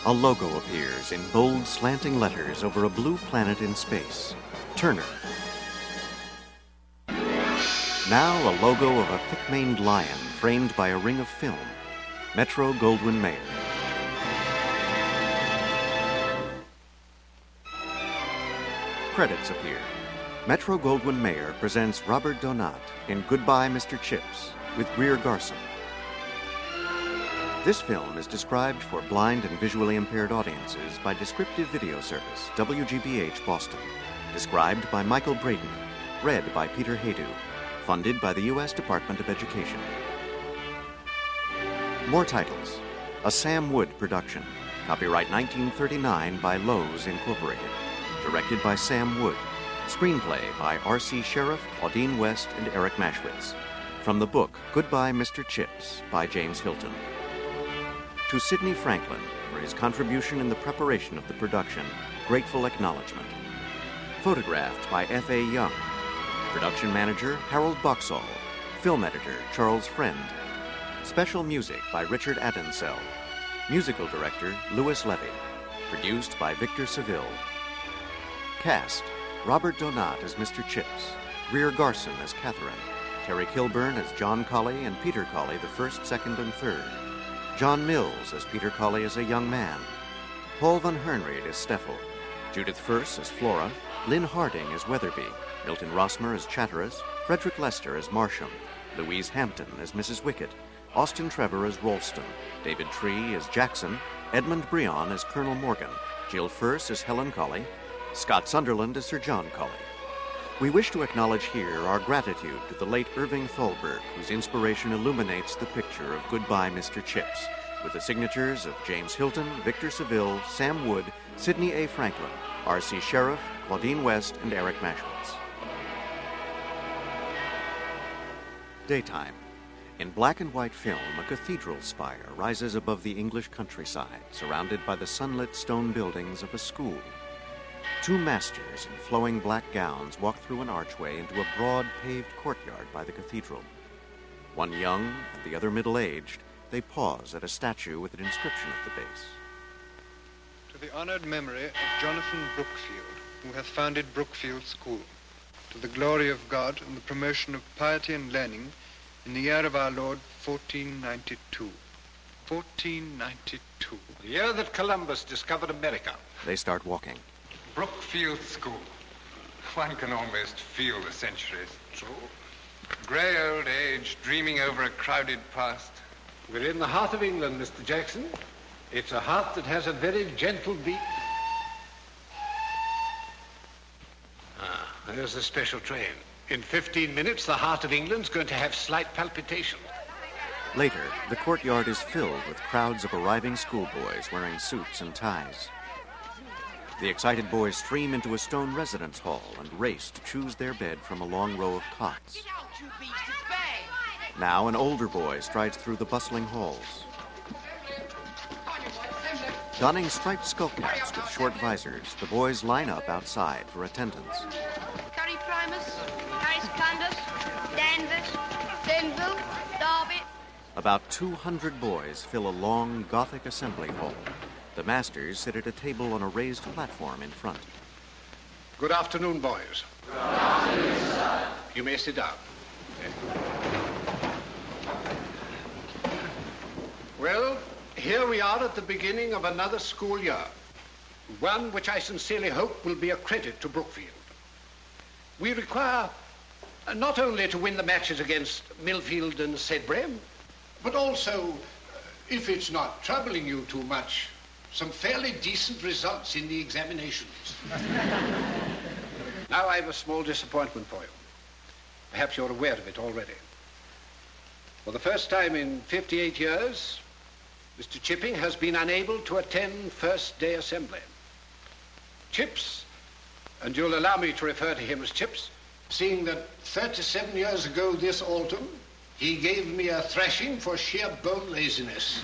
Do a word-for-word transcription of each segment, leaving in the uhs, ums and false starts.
A logo appears in bold, slanting letters over a blue planet in space. Turner. Now a logo of a thick-maned lion framed by a ring of film. Metro-Goldwyn-Mayer. Credits appear. Metro-Goldwyn-Mayer presents Robert Donat in Goodbye, Mister Chips, with Greer Garson. This film is described for blind and visually impaired audiences by Descriptive Video Service, W G B H, Boston. Described by Michael Braden. Read by Peter Haydu. Funded by the U S Department of Education. More titles. A Sam Wood production. Copyright nineteen thirty-nine by Lowe's Incorporated. Directed by Sam Wood. Screenplay by R C Sheriff, Claudine West, and Eric Maschwitz. From the book Goodbye, Mister Chips by James Hilton. To Sidney Franklin for his contribution in the preparation of the production, grateful acknowledgement. Photographed by F A Young. Production manager Harold Boxall. Film editor Charles Friend. Special music by Richard Adensell. Musical director Louis Levy. Produced by Victor Seville. Cast: Robert Donat as Mister Chips, Greer Garson as Catherine, Terry Kilburn as John Colley and Peter Colley the first, second, and third, John Mills as Peter Colley as a young man, Paul Van Hernried as Steffel, Judith Furse as Flora, Lynn Harding as Weatherby, Milton Rossmer as Chatteris, Frederick Lester as Marsham, Louise Hampton as Missus Wickett, Austin Trevor as Rolston, David Tree as Jackson, Edmund Breon as Colonel Morgan, Jill Furse as Helen Colley, Scott Sunderland as Sir John Colley. We wish to acknowledge here our gratitude to the late Irving Thalberg, whose inspiration illuminates the picture of Goodbye, Mister Chips, with the signatures of James Hilton, Victor Seville, Sam Wood, Sidney A. Franklin, R C Sheriff, Claudine West, and Eric Maschwitz. Daytime. In black and white film, a cathedral spire rises above the English countryside, surrounded by the sunlit stone buildings of a school. Two masters in flowing black gowns walk through an archway into a broad paved courtyard by the cathedral. One young and the other middle-aged, they pause at a statue with an inscription at the base. To the honored memory of Jonathan Brookfield, who hath founded Brookfield School, to the glory of God and the promotion of piety and learning, in the year of our Lord, fourteen ninety-two. fourteen ninety-two. The year that Columbus discovered America. They start walking. Brookfield School. One can almost feel the centuries. True. Grey old age, dreaming over a crowded past. We're in the heart of England, Mister Jackson. It's a heart that has a very gentle beat. Ah, there's the special train. In fifteen minutes, the heart of England's going to have slight palpitation. Later, the courtyard is filled with crowds of arriving schoolboys wearing suits and ties. The excited boys stream into a stone residence hall and race to choose their bed from a long row of cots. Now an older boy strides through the bustling halls. Donning striped skull caps with short visors, the boys line up outside for attendance. Curry Primus, Harry Secundus, Danvers, Denville, Derby. About two hundred boys fill a long Gothic assembly hall. The masters sit at a table on a raised platform in front. Good afternoon, boys. Good afternoon, sir. You may sit down. Well, here we are at the beginning of another school year. One which I sincerely hope will be a credit to Brookfield. We require uh, not only to win the matches against Millfield and Sedbury, but also, uh, if it's not troubling you too much, some fairly decent results in the examinations. Now I have a small disappointment for you. Perhaps you're aware of it already. For the first time in fifty-eight years, Mister Chipping has been unable to attend first day assembly. Chips, and you'll allow me to refer to him as Chips, seeing that thirty-seven years ago this autumn, he gave me a thrashing for sheer bone laziness.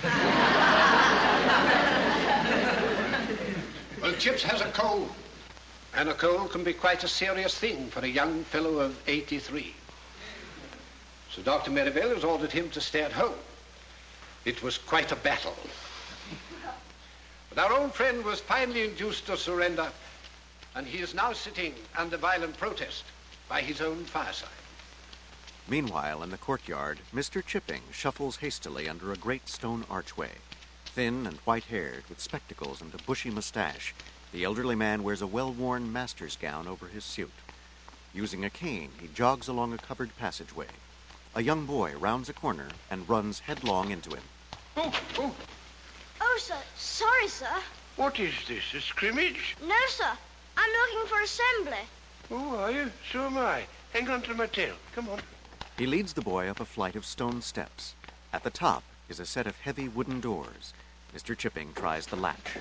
Well, Chips has a cold. And a cold can be quite a serious thing for a young fellow of eighty-three. So Doctor Merivale has ordered him to stay at home. It was quite a battle. But our old friend was finally induced to surrender, and he is now sitting under violent protest by his own fireside. Meanwhile, in the courtyard, Mister Chipping shuffles hastily under a great stone archway. Thin and white-haired, with spectacles and a bushy mustache, the elderly man wears a well-worn master's gown over his suit. Using a cane, he jogs along a covered passageway. A young boy rounds a corner and runs headlong into him. Oh, oh. Oh, sir. Sorry, sir. What is this, a scrimmage? No, sir. I'm looking for assembly. Oh, are you? So am I. Hang on to my tail. Come on. He leads the boy up a flight of stone steps. At the top is a set of heavy wooden doors. Mister Chipping tries the latch.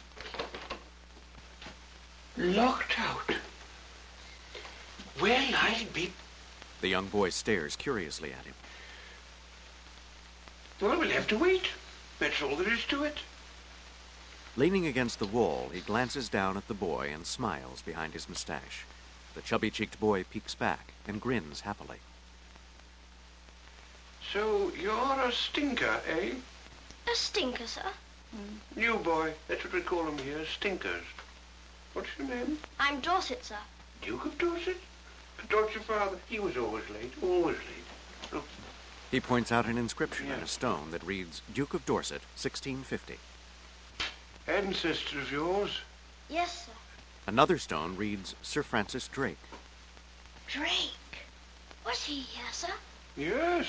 Locked out. Well, I'll be... The young boy stares curiously at him. Well, we'll have to wait. That's all there is to it. Leaning against the wall, he glances down at the boy and smiles behind his mustache. The chubby-cheeked boy peeks back and grins happily. So you're a stinker, eh? A stinker, sir. Mm. New boy. That's what we call them here, stinkers. What's your name? I'm Dorset, sir. Duke of Dorset? I thought your father. He was always late, always late. Look. He points out an inscription Yeah. on a stone that reads, Duke of Dorset, sixteen fifty. Ancestor of yours? Yes, sir. Another stone reads, Sir Francis Drake. Drake. Was he here, sir? Yes.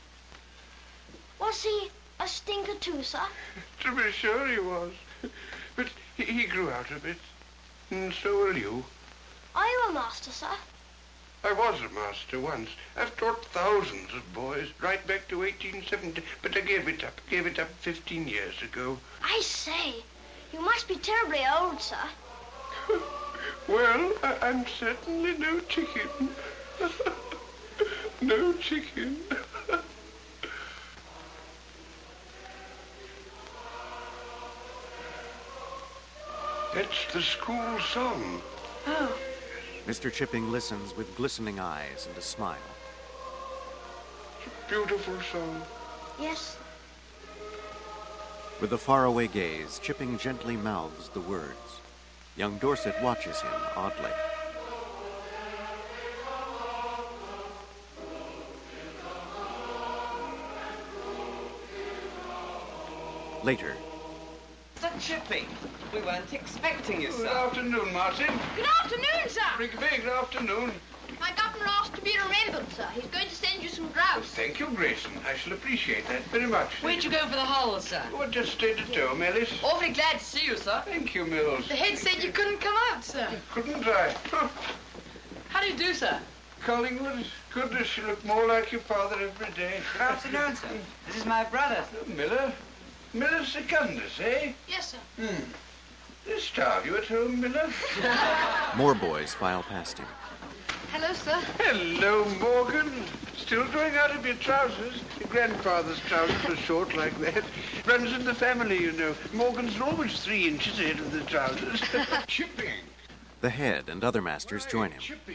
Was he a stinker too, sir? To be sure he was. But he, he grew out a bit. And so will you. Are you a master, sir? I was a master once. I've taught thousands of boys, right back to eighteen seventy, but I gave it up. Gave it up fifteen years ago. I say, you must be terribly old, sir. Well, I, I'm certainly no chicken. No chicken. That's the school song. Oh. Mister Chipping listens with glistening eyes and a smile. It's a beautiful song. Yes, sir. With a faraway gaze, Chipping gently mouths the words. Young Dorset watches him oddly. Later. Mister Chipping, we weren't expecting you, Good sir. afternoon, Martin. Good afternoon, sir. Very, very good afternoon. My governor asked to be remembered, sir. He's going to send you some grouse. Thank you, Grayson. I shall appreciate that very much. Where'd you go for the hole, sir? Oh, I just stayed at home, Alice. Awfully glad to see you, sir. Thank you, Mills. The head said you couldn't come out, sir. Couldn't I? How do you do, sir? Collingwood, goodness, you look more like your father every day. Good afternoon, sir. This is my brother. Miller? Miller Secundus, eh? Yes, sir. Hmm. They starve you at home, Miller? More boys file past him. Hello, sir. Hello, Morgan. Still growing out of your trousers? Your grandfather's trousers were short like that. Runs in the family, you know. Morgan's always three inches ahead of the trousers. Chipping. The head and other masters join him. Chipping.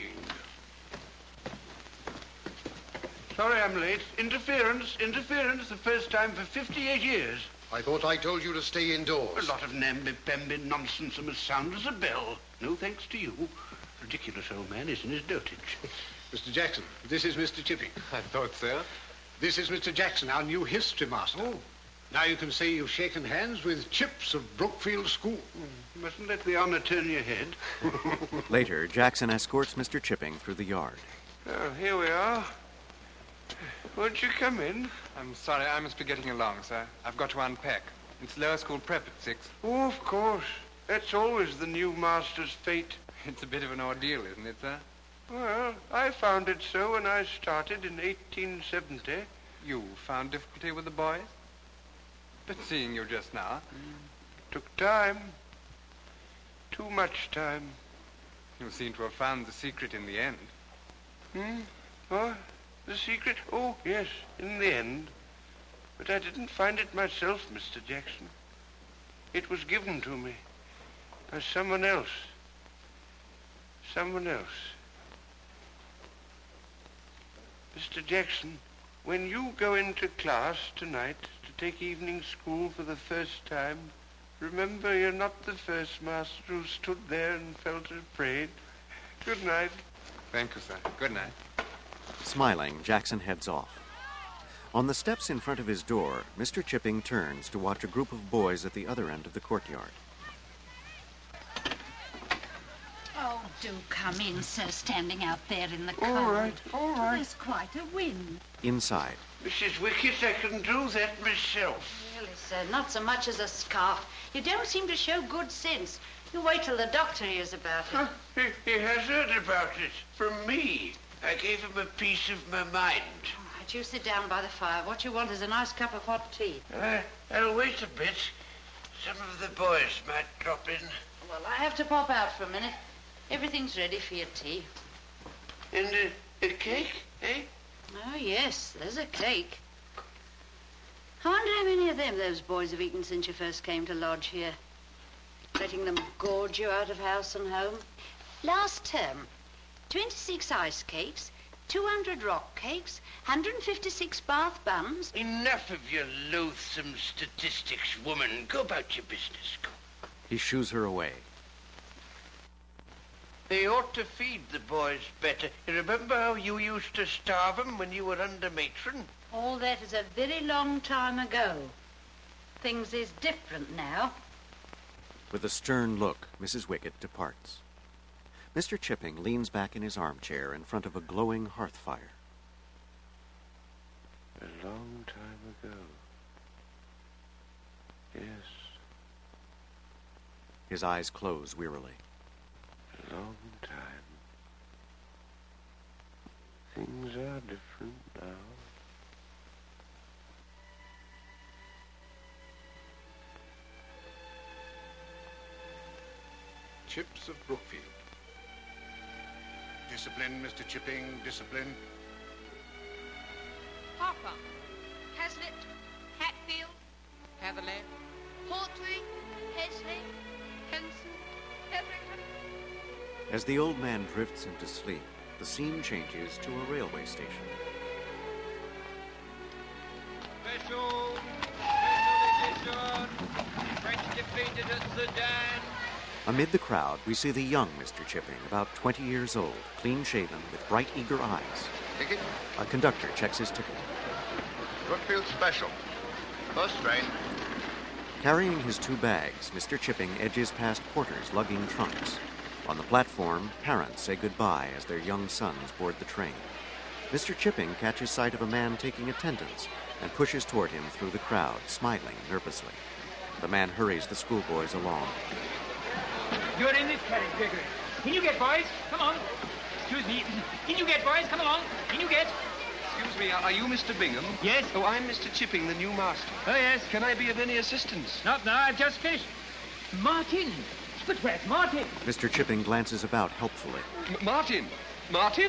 Sorry I'm late. Interference, interference, the first time for fifty-eight years. I thought I told you to stay indoors. A lot of namby-pamby nonsense and as sound as a bell. No thanks to you. Ridiculous old man, isn't his dotage? Mister Jackson, this is Mister Chipping. I thought so. This is Mister Jackson, our new history master. Oh. Now you can say you've shaken hands with Chips of Brookfield School. You mustn't let the honor turn your head. Later, Jackson escorts Mister Chipping through the yard. Oh, here we are. Won't you come in? I'm sorry, I must be getting along, sir. I've got to unpack. It's lower school prep at six. Oh, of course. That's always the new master's fate. It's a bit of an ordeal, isn't it, sir? Well, I found it so when I started in eighteen seventy. You found difficulty with the boys? But seeing you just now... Took time. Too much time. You seem to have found the secret in the end. Hmm? What? The secret? Oh, yes, in the end. But I didn't find it myself, Mister Jackson. It was given to me by someone else. Someone else. Mister Jackson, when you go into class tonight to take evening school for the first time, Remember, you're not the first master who stood there and felt afraid. Good night. Thank you, sir. Good night. Smiling, Jackson heads off. On the steps in front of his door, Mister Chipping turns to watch a group of boys at the other end of the courtyard. Oh, do come in, sir, standing out there in the cold. All right, all right. There's quite a wind. Inside, Missus Wickett, I can do that myself. Really, sir, not so much as a scarf. You don't seem to show good sense. You wait till the doctor hears about it. Huh, he, he has heard about it from me. I gave him a piece of my mind. All right, you sit down by the fire. What you want is a nice cup of hot tea. I, I'll wait a bit. Some of the boys might drop in. Well, I have to pop out for a minute. Everything's ready for your tea. And a, a cake, eh? Oh, yes, there's a cake. I wonder how many of them those boys have eaten since you first came to lodge here. Letting them gorge you out of house and home. Last term, twenty-six ice cakes, two hundred rock cakes, one hundred fifty-six bath buns. Enough of your loathsome statistics, woman. Go about your business. Go. he shoos her away. They ought to feed the boys better. You remember how you used to starve them when you were under matron? All that is a very long time ago. Things is different now. With a stern look, Missus Wickett departs. Mister Chipping leans back in his armchair in front of a glowing hearth fire. A long time ago. Yes. His eyes close wearily. A long time. Things are different now. Chips of Brookfield. Discipline, Mister Chipping, discipline. Harper, Hazlitt, Hatfield, Hatherley. Portway, Hesley, Henson, Everington. As the old man drifts into sleep, the scene changes to a railway station. Special, special edition. French defeated at Sedan. Amid the crowd, we see the young Mister Chipping, about twenty years old, clean-shaven, with bright, eager eyes. Ticket? A conductor checks his ticket. Brookfield Special. First train. Carrying his two bags, Mister Chipping edges past porters lugging trunks. On the platform, parents say goodbye as their young sons board the train. Mister Chipping catches sight of a man taking attendance and pushes toward him through the crowd, smiling nervously. The man hurries the schoolboys along. You're in this carriage, Gregory. Can you get, boys? Come on. Excuse me. Can you get, boys? Come along. Can you get? Excuse me, are you Mister Bingham? Yes. Oh, I'm Mister Chipping, the new master. Oh, yes. Can I be of any assistance? Not now. I've just finished. Martin. But where's Martin? Mister Chipping glances about helpfully. M- Martin? Martin?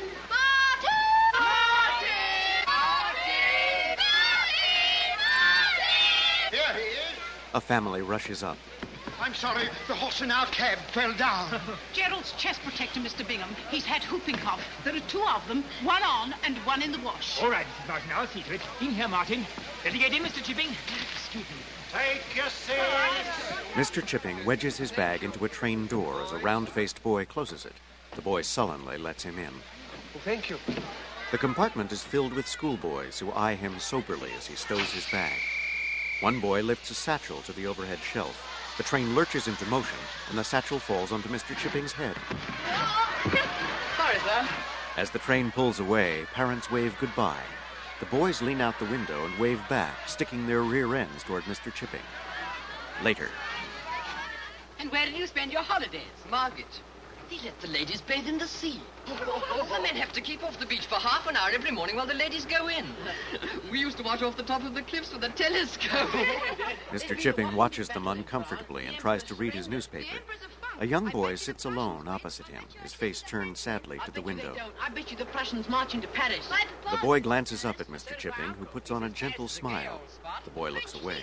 Here he is. A family rushes up. I'm sorry, the horse in our cab fell down. Gerald's chest protector, Mister Bingham. He's had whooping cough. There are two of them, one on and one in the wash. All right, Missus Martin, I'll see to it. In here, Martin. Let me get in, Mister Chipping. Excuse me. Take your seats. Mister Chipping wedges his bag into a train door as a round-faced boy closes it. The boy sullenly lets him in. Oh, thank you. The compartment is filled with schoolboys who eye him soberly as he stows his bag. One boy lifts a satchel to the overhead shelf. The train lurches into motion, and the satchel falls onto Mister Chipping's head. Sorry, sir. As the train pulls away, parents wave goodbye. The boys lean out the window and wave back, sticking their rear ends toward Mister Chipping. Later. And where did you spend your holidays? Margate. They let the ladies bathe in the sea. The men have to keep off the beach for half an hour every morning while the ladies go in. We used to watch off the top of the cliffs with a telescope. Mister Chipping watches them uncomfortably and tries to read his newspaper. A young boy sits alone opposite him, his face turned sadly to the window. I bet you the Prussians march into Paris. The boy glances up at Mister Chipping, who puts on a gentle smile. The boy looks away.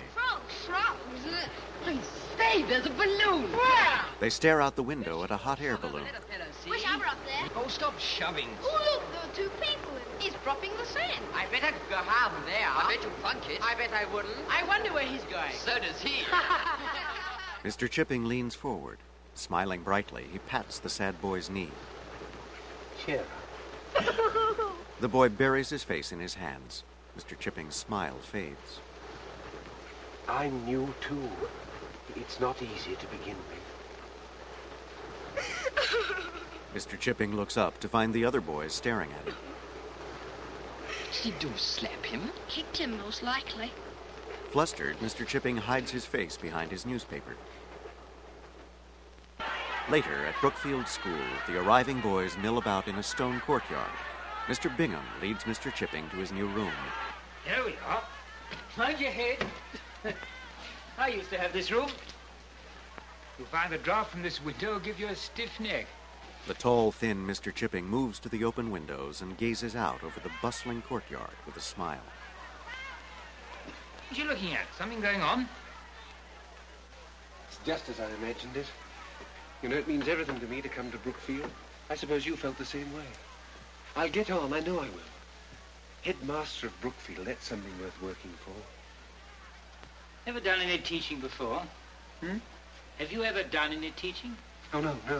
I say, there's a balloon. Where? They stare out the window at a hot air balloon. Wish I were up there. Oh, stop shoving. Oh, look, there are two people. He's dropping the sand. I bet I'd go half there. I bet you'd funk it. I bet I wouldn't. I wonder where he's going. So does he. Mister Chipping leans forward. Smiling brightly, he pats the sad boy's knee. Cheer up. The boy buries his face in his hands. Mister Chipping's smile fades. I'm new, too. It's not easy to begin with. Mister Chipping looks up to find the other boys staring at him. Did he do slap him? Kicked him, most likely. Flustered, Mister Chipping hides his face behind his newspaper. Later, at Brookfield School, the arriving boys mill about in a stone courtyard. Mister Bingham leads Mister Chipping to his new room. Here we are. Mind your head. I used to have this room. You'll find the draught from this window will give you a stiff neck. The tall, thin Mister Chipping moves to the open windows and gazes out over the bustling courtyard with a smile. What are you looking at? Something going on? It's just as I imagined it. You know, it means everything to me to come to Brookfield. I suppose you felt the same way. I'll get on, I know I will. Headmaster of Brookfield, that's something worth working for. Ever done any teaching before? Hmm? Have you ever done any teaching? Oh, no, no.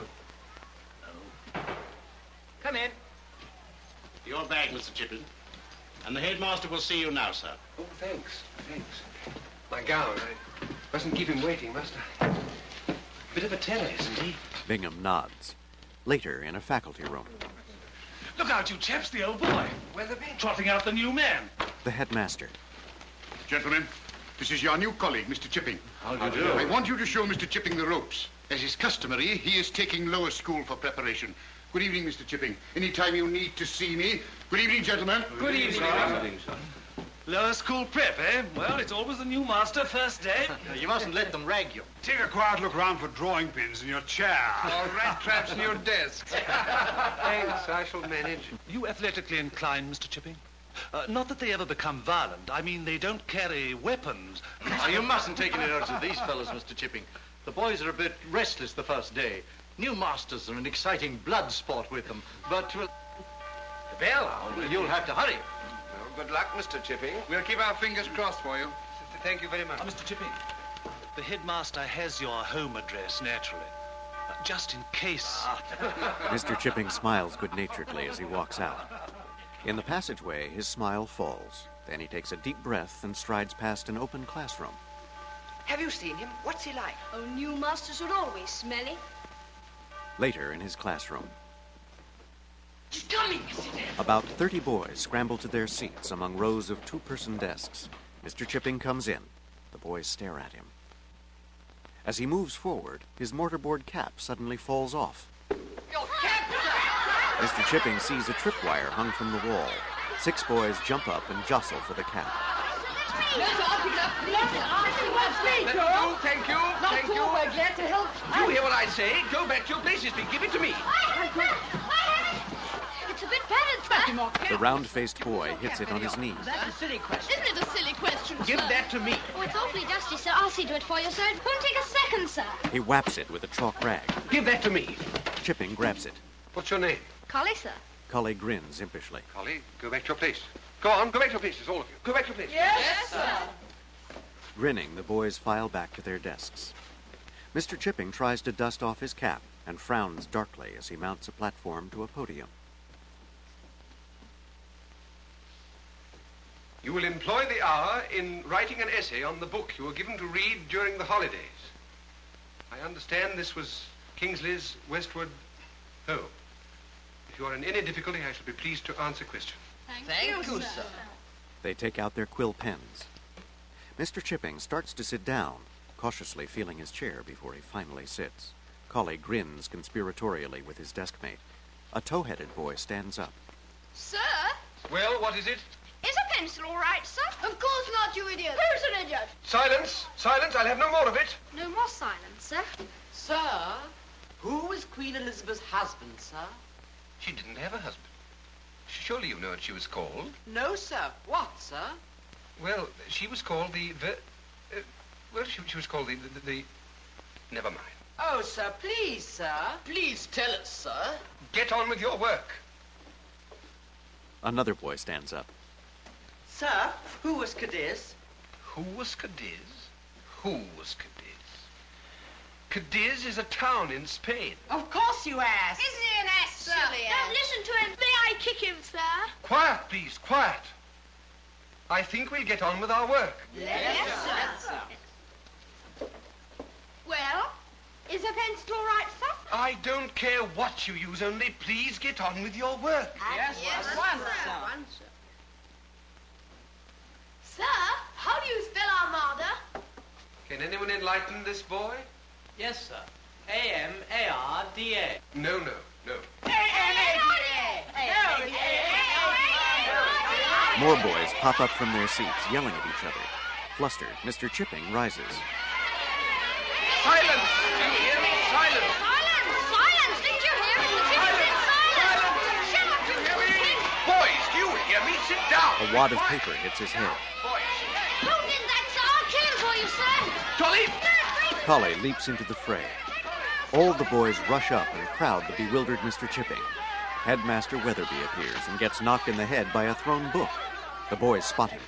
Oh. Come in. Your bag, Mister Chipping. And the headmaster will see you now, sir. Oh, thanks, thanks. My gown, I mustn't keep him waiting, must I? Bit of a terror, isn't he? Bingham nods. Later, in a faculty room. Look out, you chaps, the old boy. Weatherby? Trotting out the new man. The headmaster. Gentlemen, this is your new colleague, Mister Chipping. How do you do? I want you to show Mister Chipping the ropes. As is customary, he is taking lower school for preparation. Good evening, Mister Chipping. Any time you need to see me. Good evening, gentlemen. Good evening, Good evening, sir. Lower school prep, eh? Well, it's always the new master first day. You mustn't let them rag you. Take a quiet look round for drawing pins in your chair. Or rat traps in your desk. Thanks, I shall manage. You athletically inclined, Mister Chipping? Uh, not that they ever become violent. I mean, they don't carry weapons. Oh, you mustn't take any notice of these fellows, Mister Chipping. The boys are a bit restless the first day. New masters are an exciting blood sport with them. But, well, the bell, well, you'll have to hurry. Well, good luck, Mister Chipping. We'll keep our fingers crossed for you. Thank you very much. Uh, Mister Chipping, the headmaster has your home address, naturally. Uh, just in case. Mister Chipping smiles good-naturedly as he walks out. In the passageway, his smile falls. Then he takes a deep breath and strides past an open classroom. Have you seen him? What's he like? Oh, new masters are always smelly. Later, in his classroom, He's coming, is he? about thirty boys scramble to their seats among rows of two-person desks. Mister Chipping comes in. The boys stare at him. As he moves forward, his mortarboard cap suddenly falls off. Your cap, sir! Mister Chipping sees a tripwire hung from the wall. Six boys jump up and jostle for the cap. No, sir, I'll pick it up. Yes, sir, I'll pick it up. Let me go, thank you, Not thank at all, you. we're glad to help. You hear what I say? Go back to your places, please. Give it to me. It's a bit padded, sir. The round-faced boy hits it on his knee. That's a silly question. Isn't it a silly question, Give sir? that to me. Oh, it's awfully dusty, sir. I'll see to it for you, sir. It won't take a second, sir. He whaps it with a chalk rag. Give that to me. Chipping grabs it. What's your name? Collie, sir. Collie grins impishly. Collie, go back to your place. Go on, go back to your places, all of you. Go back to your places. Yes, sir. Grinning, the boys file back to their desks. Mister Chipping tries to dust off his cap and frowns darkly as he mounts a platform to a podium. You will employ the hour in writing an essay on the book you were given to read during the holidays. I understand this was Kingsley's Westward Ho. If you are in any difficulty, I shall be pleased to answer questions. Thank, Thank you, you, sir. They take out their quill pens. Mister Chipping starts to sit down, cautiously feeling his chair before he finally sits. Collie grins conspiratorially with his deskmate. A tow-headed boy stands up. Sir? Well, what is it? Is a pencil all right, sir? Of course not, you idiot. Who's an idiot? Silence! Silence! I'll have no more of it. No more silence, sir. Sir, who was Queen Elizabeth's husband, sir? She didn't have a husband. Surely you know what she was called. No, sir. What, sir? Well, she was called the... the uh, well, she, she was called the, the, the... Never mind. Oh, sir, please, sir. Please tell us, sir. Get on with your work. Another boy stands up. Sir, who was Cadiz? Who was Cadiz? Who was Cadiz? Cadiz is a town in Spain. Of course you asked. Isn't he an ass, sir? Don't listen to him. May I kick him, sir? Quiet, please, quiet. I think we'll get on with our work. Yes, yes sir. sir. Well, is a pencil all right, sir? I don't care what you use, only please get on with your work. Yes, yes, yes one, sir. sir. One, sir. Sir, how do you spell Armada? Can anyone enlighten this boy? Yes, sir. A M A R D A. No, no, no. More boys pop up from their seats, yelling at each other. Flustered, Mister Chipping rises. Silence! Do you hear me? Silence! Silence! Silence! Did you hear it? The chicken said silence! Shut up, you chicken! Boys, do you hear me? Sit down! A wad of paper hits his head. Who did that, sir? I'll kill him for you, sir! Dolly! Collie leaps into the fray. All the boys rush up and crowd the bewildered Mister Chipping. Headmaster Weatherby appears and gets knocked in the head by a thrown book. The boys spot him.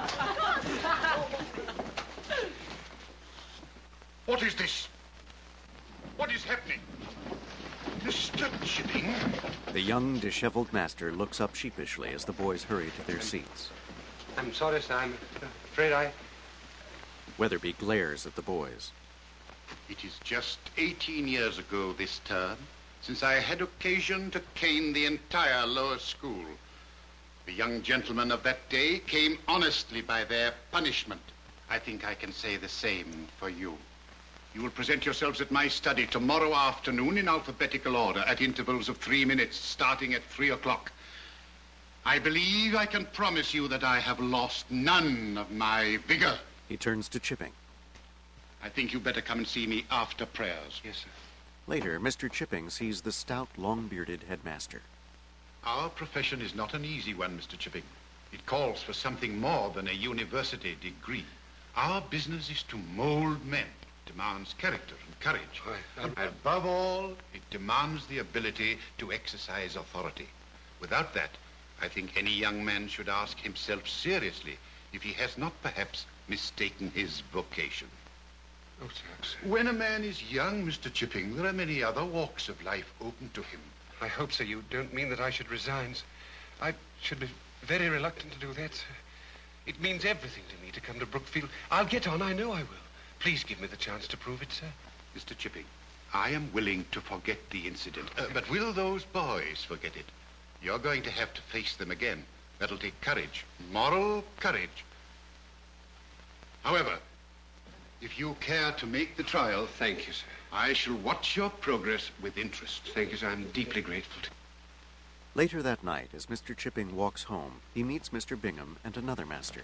What is this? What is happening? Mister Chipping? The young, disheveled master looks up sheepishly as the boys hurry to their seats. I'm sorry, sir. I'm afraid I... Weatherby glares at the boys. It is just eighteen years ago this term since I had occasion to cane the entire lower school. The young gentlemen of that day came honestly by their punishment. I think I can say the same for you. You will present yourselves at my study tomorrow afternoon in alphabetical order at intervals of three minutes, starting at three o'clock. I believe I can promise you that I have lost none of my vigor. He turns to Chipping. I think you better come and see me after prayers. Yes, sir. Later, Mister Chipping sees the stout, long-bearded headmaster. Our profession is not an easy one, Mister Chipping. It calls for something more than a university degree. Our business is to mold men. It demands character and courage. I, I, Above all, it demands the ability to exercise authority. Without that, I think any young man should ask himself seriously if he has not perhaps mistaken his vocation. Oh, sir. When a man is young, Mister Chipping, there are many other walks of life open to him. I hope, sir, you don't mean that I should resign, sir. I should be very reluctant to do that, sir. It means everything to me to come to Brookfield. I'll get on, I know I will. Please give me the chance to prove it, sir. Mister Chipping, I am willing to forget the incident. Uh, but will those boys forget it? You're going to have to face them again. That'll take courage, moral courage. However, if you care to make the trial... Thank you, sir. I shall watch your progress with interest. Thank you, sir. I'm deeply grateful to you. Later that night, as Mister Chipping walks home, he meets Mister Bingham and another master.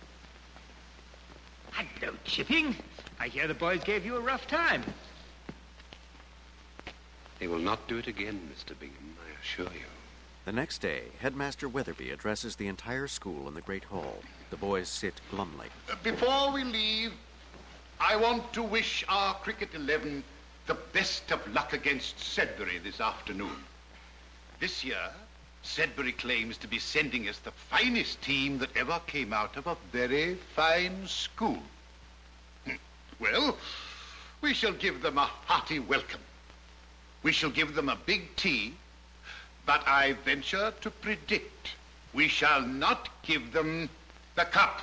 Hello, Chipping. I hear the boys gave you a rough time. They will not do it again, Mister Bingham, I assure you. The next day, Headmaster Weatherby addresses the entire school in the Great Hall. The boys sit glumly. Uh, before we leave, I want to wish our cricket eleven the best of luck against Sedbury this afternoon. This year, Sedbury claims to be sending us the finest team that ever came out of a very fine school. Well, we shall give them a hearty welcome. We shall give them a big tea, but I venture to predict we shall not give them the cup.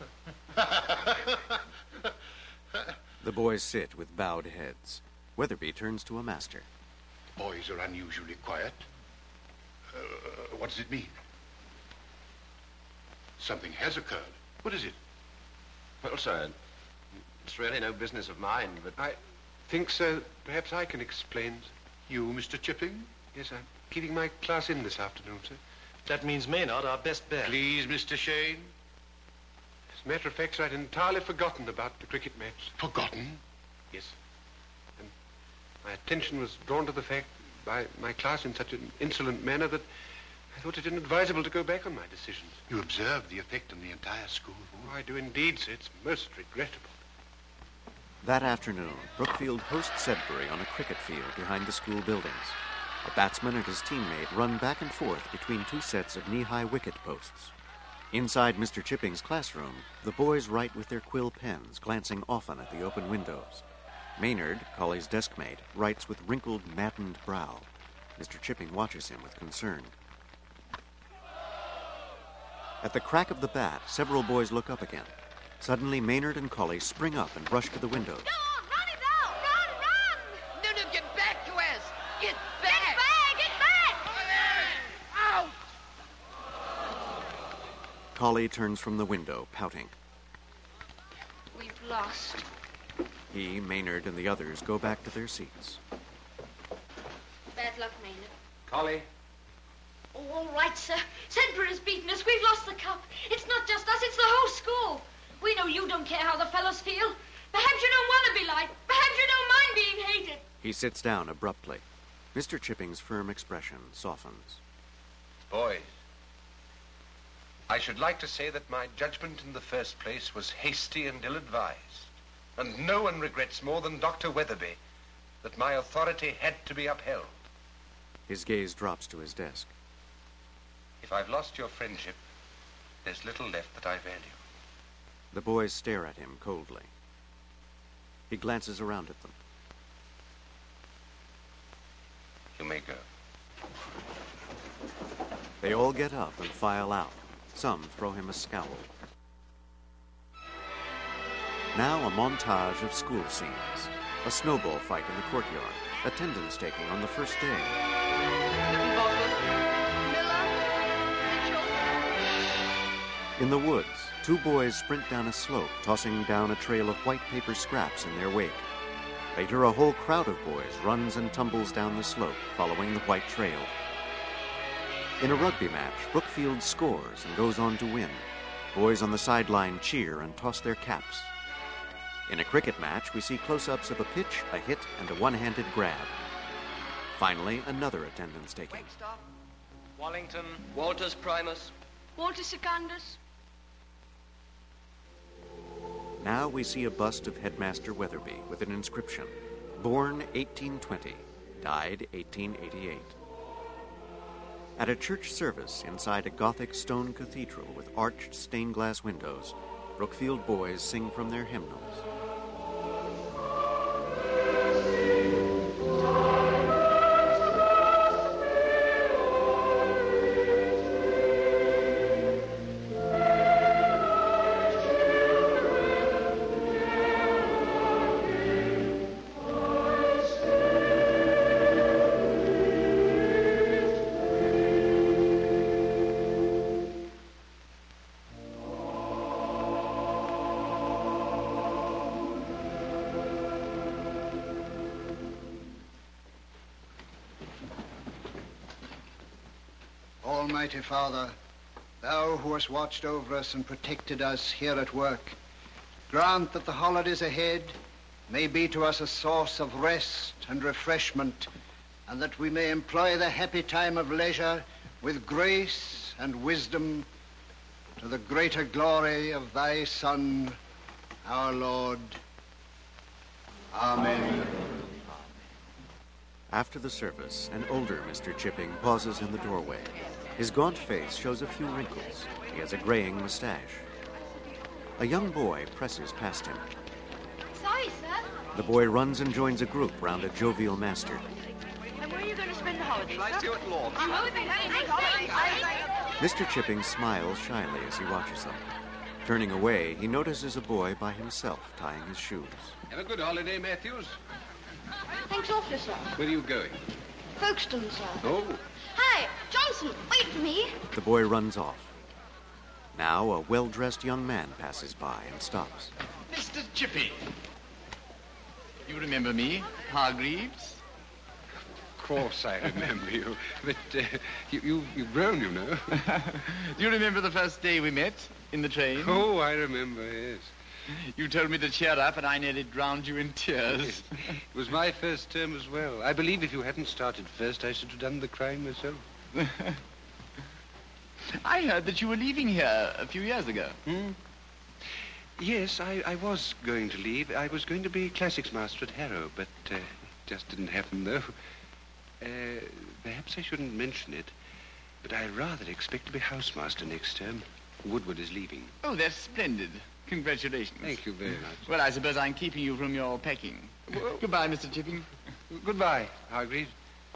The boys sit with bowed heads. Weatherby turns to a master. The boys are unusually quiet. Uh, what does it mean? Something has occurred. What is it? Well, sir, it's really no business of mine, but... I think, sir, perhaps I can explain. You, Mister Chipping? Yes, I'm keeping my class in this afternoon, sir. That means Maynard, our best bet. Please, Mister Shane. As a matter of fact, sir, I'd entirely forgotten about the cricket match. Forgotten? Yes. And my attention was drawn to the fact by my class in such an insolent manner that I thought it inadvisable to go back on my decisions. You observed the effect on the entire school? Oh, I do indeed, sir. It's most regrettable. That afternoon, Brookfield hosts Sedbury on a cricket field behind the school buildings. A batsman and his teammate run back and forth between two sets of knee-high wicket posts. Inside Mister Chipping's classroom, the boys write with their quill pens, glancing often at the open windows. Maynard, Colley's desk mate, writes with wrinkled, maddened brow. Mister Chipping watches him with concern. At the crack of the bat, several boys look up again. Suddenly, Maynard and Colley spring up and rush to the windows. Go on, run it out! Run, run! No, no, get back, Wes! Get back! Get back! Get back! Out! Colley turns from the window, pouting. We've lost. He, Maynard, and the others go back to their seats. Bad luck, Maynard. Colley? Oh, all right, sir. Sedbury has beaten us. We've lost the cup. It's not just us, it's the whole school. We know you don't care how the fellows feel. Perhaps you don't want to be liked. Perhaps you don't mind being hated. He sits down abruptly. Mister Chipping's firm expression softens. Boys, I should like to say that my judgment in the first place was hasty and ill-advised, and no one regrets more than Doctor Weatherby that my authority had to be upheld. His gaze drops to his desk. If I've lost your friendship, there's little left that I value. The boys stare at him coldly. He glances around at them. You may go. They all get up and file out. Some throw him a scowl. Now a montage of school scenes. A snowball fight in the courtyard. Attendance taking on the first day. In the woods, two boys sprint down a slope, tossing down a trail of white paper scraps in their wake. Later, a whole crowd of boys runs and tumbles down the slope, following the white trail. In a rugby match, Brookfield scores and goes on to win. Boys on the sideline cheer and toss their caps. In a cricket match, we see close-ups of a pitch, a hit, and a one-handed grab. Finally, another attendance taking. Wallington. Walters Primus. Walter Secundus. Now we see a bust of Headmaster Weatherby with an inscription. Born eighteen twenty, died eighteen eighty-eight. At a church service inside a Gothic stone cathedral with arched stained glass windows, Brookfield boys sing from their hymnals. Almighty Father, thou who hast watched over us and protected us here at work, grant that the holidays ahead may be to us a source of rest and refreshment, and that we may employ the happy time of leisure with grace and wisdom to the greater glory of thy Son, our Lord. Amen. After the service, an older Mister Chipping pauses in the doorway. His gaunt face shows a few wrinkles. He has a graying mustache. A young boy presses past him. Sorry, sir. The boy runs and joins a group round a jovial master. And where are you going to spend the holidays, Shall I see what Lord? I'm hoping I Mister Chipping smiles shyly as he watches them. Turning away, he notices a boy by himself tying his shoes. Have a good holiday, Matthews. Thanks awfully, sir. Where are you going? Folkestone, sir. Oh. Hi, Johnson, wait for me. The boy runs off. Now a well-dressed young man passes by and stops. Mister Chipping. You remember me, Hargreaves? Of course I remember you. But uh, you, you, you've grown, you know. Do you remember the first day we met in the train? Oh, I remember, yes. You told me to cheer up, and I nearly drowned you in tears. Yes. It was my first term as well. I believe if you hadn't started first, I should have done the crying myself. I heard that you were leaving here a few years ago. Hmm? Yes, I, I was going to leave. I was going to be classics master at Harrow, but uh, it just didn't happen, though. Uh, perhaps I shouldn't mention it, but I rather expect to be housemaster next term. Woodward is leaving. Oh, that's splendid. Congratulations. Thank you very much. Well, I suppose I'm keeping you from your packing. Well, Goodbye, Mister Chipping. Goodbye, Hargreaves.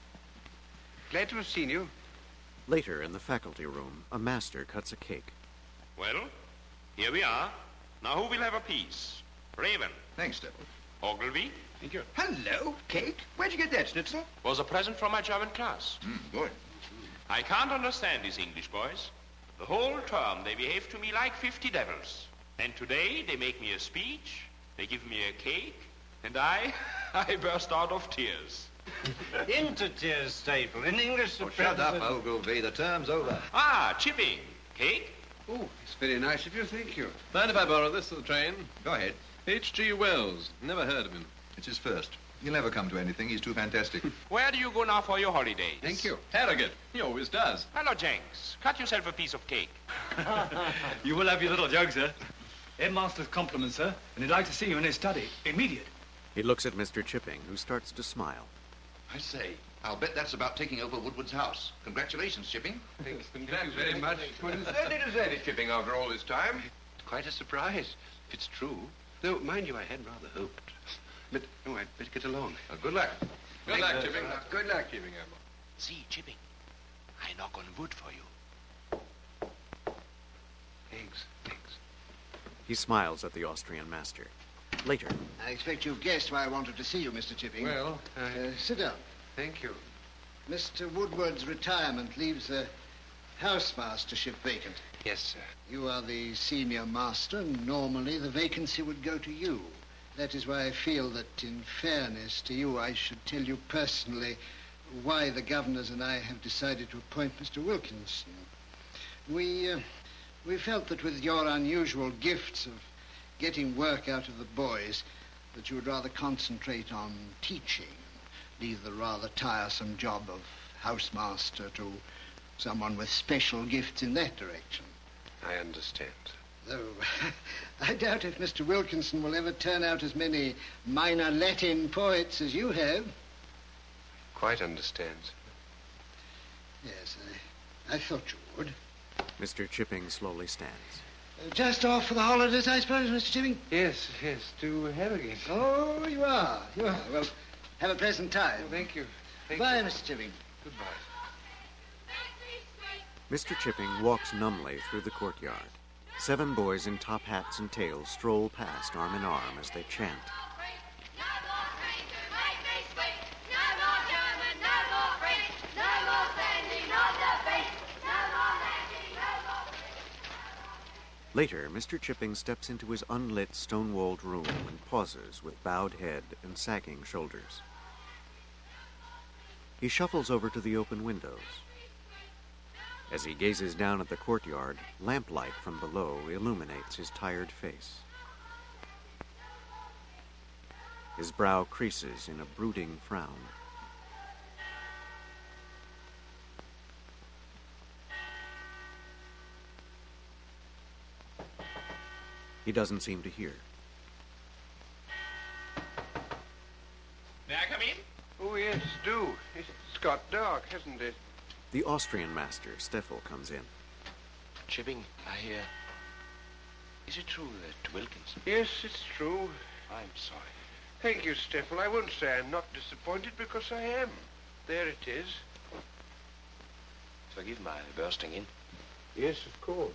Glad to have seen you. Later, in the faculty room, a master cuts a cake. Well, here we are. Now who will have a piece? Raven. Thanks, Steph. Ogilvy. Thank you. Hello, cake. Where'd you get that, Schnitzel? Was a present from my German class. Mm, good. I can't understand these English boys. The whole term they behave to me like fifty devils. And today they make me a speech, they give me a cake, and I, I burst out of tears. Into tears, Staple. In English... Oh, shut up, Ogilvy. The term's over. Ah, Chipping. Cake? Oh, it's very nice of you. Thank you. Mind if I borrow this for the train? Go ahead. H G Wells. Never heard of him. It's his first. He'll never come to anything. He's too fantastic. Where do you go now for your holidays? Thank you. Harrogate. He always does. Hello, Jenks. Cut yourself a piece of cake. You will have your little jug, sir. Headmaster's compliments, sir, and he'd like to see you in his study. Immediate. He looks at Mister Chipping, who starts to smile. I say, I'll bet that's about taking over Woodward's house. Congratulations, Chipping. Thanks, Thank you very much. Couldn't certainly deserve it, Chipping, after all this time. Quite a surprise, if it's true. Though, mind you, I had rather hoped. But, oh, I'd better get along. Uh, good luck. Good Thank luck, you. Chipping. Good luck, Chipping. See, Chipping, I knock on wood for you. Thanks, thanks. He smiles at the Austrian master. Later. I expect you've guessed why I wanted to see you, Mister Chipping. Well, I... Uh, sit down. Thank you. Mister Woodward's retirement leaves the housemastership vacant. Yes, sir. You are the senior master, and normally the vacancy would go to you. That is why I feel that, in fairness to you, I should tell you personally why the governors and I have decided to appoint Mister Wilkinson. We, uh, we felt that with your unusual gifts of getting work out of the boys, that you would rather concentrate on teaching, leave the rather tiresome job of housemaster to someone with special gifts in that direction. I understand. Though, I doubt if Mister Wilkinson will ever turn out as many minor Latin poets as you have. Quite understand. Yes, I, I thought you would. Mister Chipping slowly stands. Uh, just off for the holidays, I suppose, Mister Chipping? Yes, yes, to Harrogate. Oh, you are. You are. Well, have a pleasant time. Oh, thank you. Thank Goodbye, you. Mister Chipping. Goodbye. Mister Chipping walks numbly through the courtyard. Seven boys in top hats and tails stroll past arm in arm as they chant. Later, Mister Chipping steps into his unlit, stone-walled room and pauses with bowed head and sagging shoulders. He shuffles over to the open windows. As he gazes down at the courtyard, lamplight from below illuminates his tired face. His brow creases in a brooding frown. He doesn't seem to hear. May I come in? Oh, yes, do. It's got dark, hasn't it? The Austrian master, Steffel, comes in. Chipping, I hear. Is it true that Wilkinson... Yes, it's true. I'm sorry. Thank you, Steffel. I won't say I'm not disappointed, because I am. There it is. Forgive my bursting in. Yes, of course.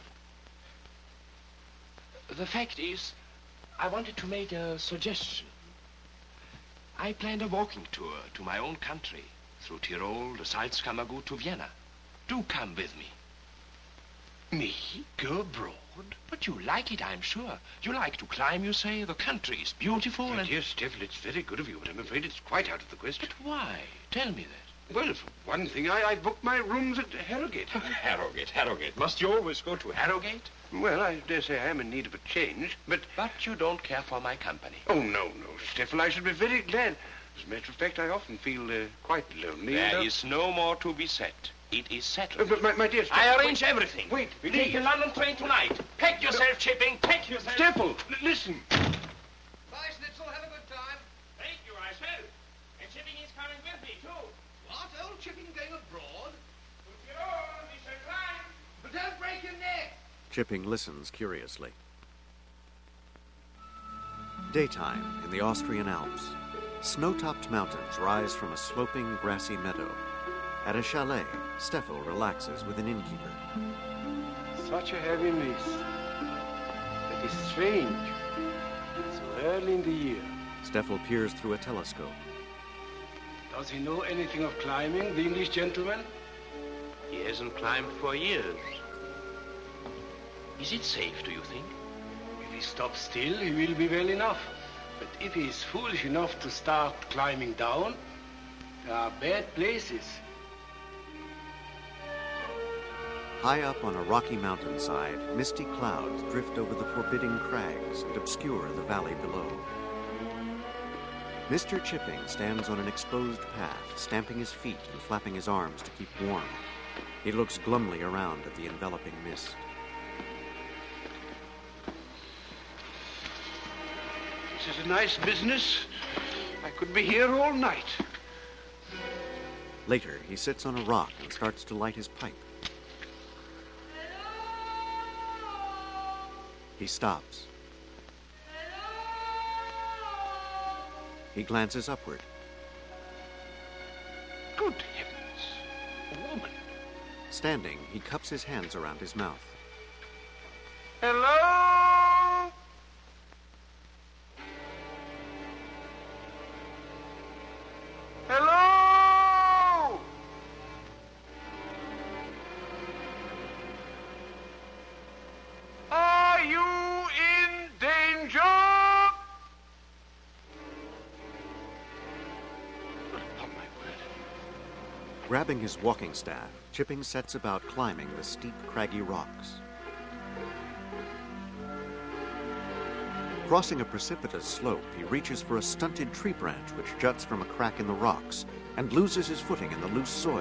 The fact is, I wanted to make a suggestion. I planned a walking tour to my own country, through Tyrol, the Salzkammergut to Vienna. Do come with me. Me? Go abroad? But you like it, I'm sure. You like to climb, you say? The country is beautiful My and... dear Steffel, it's very good of you, but I'm afraid it's quite out of the question. But why? Tell me that. Well, for one thing, I, I booked my rooms at Harrogate. Harrogate, Harrogate. Must you always go to Harrogate? Well, I dare say I am in need of a change, but... But you don't care for my company. Oh, no, no, Steffel, I should be very glad. As a matter of fact, I often feel uh, quite lonely. There and, uh, is no more to be said. It is settled. Uh, but my, my dear Steffel... I arrange wait, everything. Wait, We please. take the London train tonight. Pack yourself, Chipping. Pack yourself. Steffel, l- listen. Bye, Schnitzel. Have a good time. Thank you, I shall. And Chipping is coming with me, too. What? Old Chipping going abroad? To Tyrol, we shall climb. But don't break your neck. Chipping listens curiously. Daytime in the Austrian Alps. Snow-topped mountains rise from a sloping, grassy meadow. At a chalet, Steffel relaxes with an innkeeper. Such a heavy mist. That is strange. So early in the year. Steffel peers through a telescope. Does he know anything of climbing, the English gentleman? He hasn't climbed for years. Is it safe, do you think? If he stops still, he will be well enough. But if he is foolish enough to start climbing down, there are bad places. High up on a rocky mountainside, misty clouds drift over the forbidding crags and obscure the valley below. Mister Chipping stands on an exposed path, stamping his feet and flapping his arms to keep warm. He looks glumly around at the enveloping mist. This is a nice business. I could be here all night. Later, he sits on a rock and starts to light his pipe. He stops. He glances upward. Good heavens, a woman. Standing, he cups his hands around his mouth. Hello? Hello? Are you in danger? Grabbing his walking staff, Chipping sets about climbing the steep, craggy rocks. Crossing a precipitous slope, he reaches for a stunted tree branch which juts from a crack in the rocks and loses his footing in the loose soil.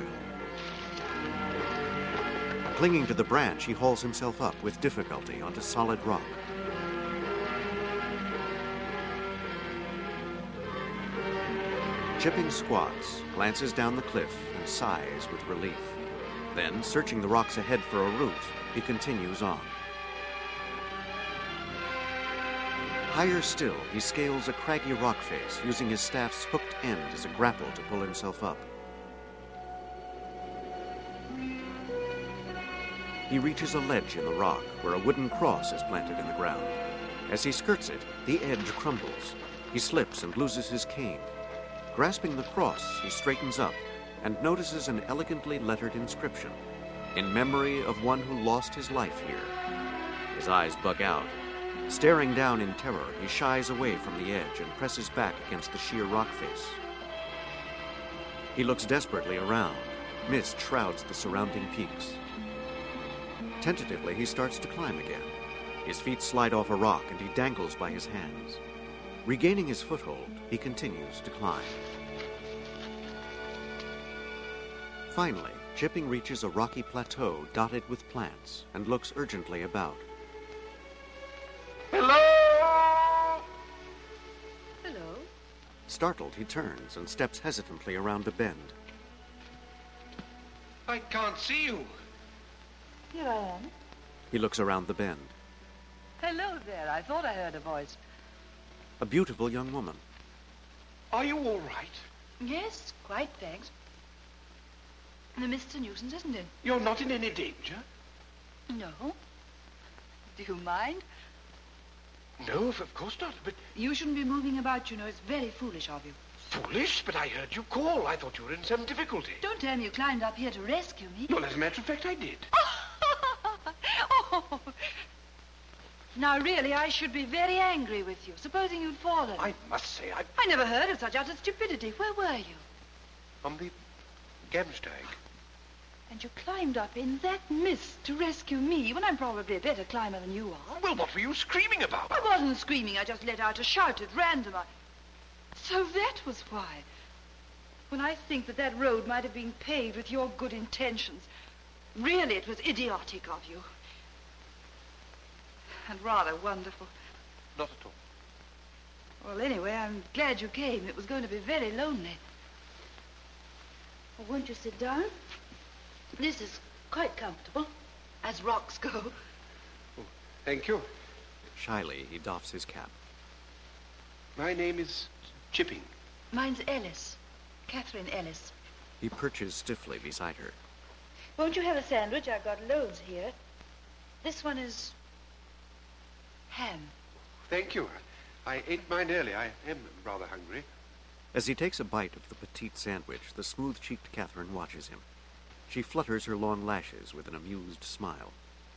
Clinging to the branch, he hauls himself up with difficulty onto solid rock. Chipping squats, glances down the cliff, and sighs with relief. Then, searching the rocks ahead for a route, he continues on. Higher still, he scales a craggy rock face, using his staff's hooked end as a grapple to pull himself up. He reaches a ledge in the rock, where a wooden cross is planted in the ground. As he skirts it, the edge crumbles. He slips and loses his cane. Grasping the cross, he straightens up and notices an elegantly lettered inscription, in memory of one who lost his life here. His eyes bug out. Staring down in terror, he shies away from the edge and presses back against the sheer rock face. He looks desperately around. Mist shrouds the surrounding peaks. Tentatively, he starts to climb again. His feet slide off a rock and he dangles by his hands. Regaining his foothold, he continues to climb. Finally, Chipping reaches a rocky plateau dotted with plants and looks urgently about. Hello? Hello? Startled, he turns and steps hesitantly around a bend. I can't see you. Here I am. He looks around the bend. Hello there. I thought I heard a voice. A beautiful young woman. Are you all right? Yes, quite, thanks. The mist's a nuisance, isn't it? You're not in any danger? No. Do you mind? No, of course not, but... You shouldn't be moving about, you know. It's very foolish of you. Foolish? But I heard you call. I thought you were in some difficulty. Don't tell me you climbed up here to rescue me. Well, as a matter of fact, I did. Oh! Now, really, I should be very angry with you, supposing you'd fallen. I must say, I... I never heard of such utter stupidity. Where were you? On the Gamstag. And you climbed up in that mist to rescue me, when I'm probably a better climber than you are. Well, what were you screaming about? I wasn't screaming. I just let out a shout at random. I... So that was why. When I think that that road might have been paved with your good intentions, really, it was idiotic of you. And rather wonderful. Not at all. Well, anyway, I'm glad you came. It was going to be very lonely. Well, won't you sit down? This is quite comfortable, as rocks go. Oh, thank you. Shyly, he doffs his cap. My name is Chipping. Mine's Ellis. Catherine Ellis. He perches stiffly beside her. Won't you have a sandwich? I've got loads here. This one is ham. Thank you. I ate mine early. I am rather hungry. As he takes a bite of the petite sandwich, the smooth-cheeked Catherine watches him. She flutters her long lashes with an amused smile.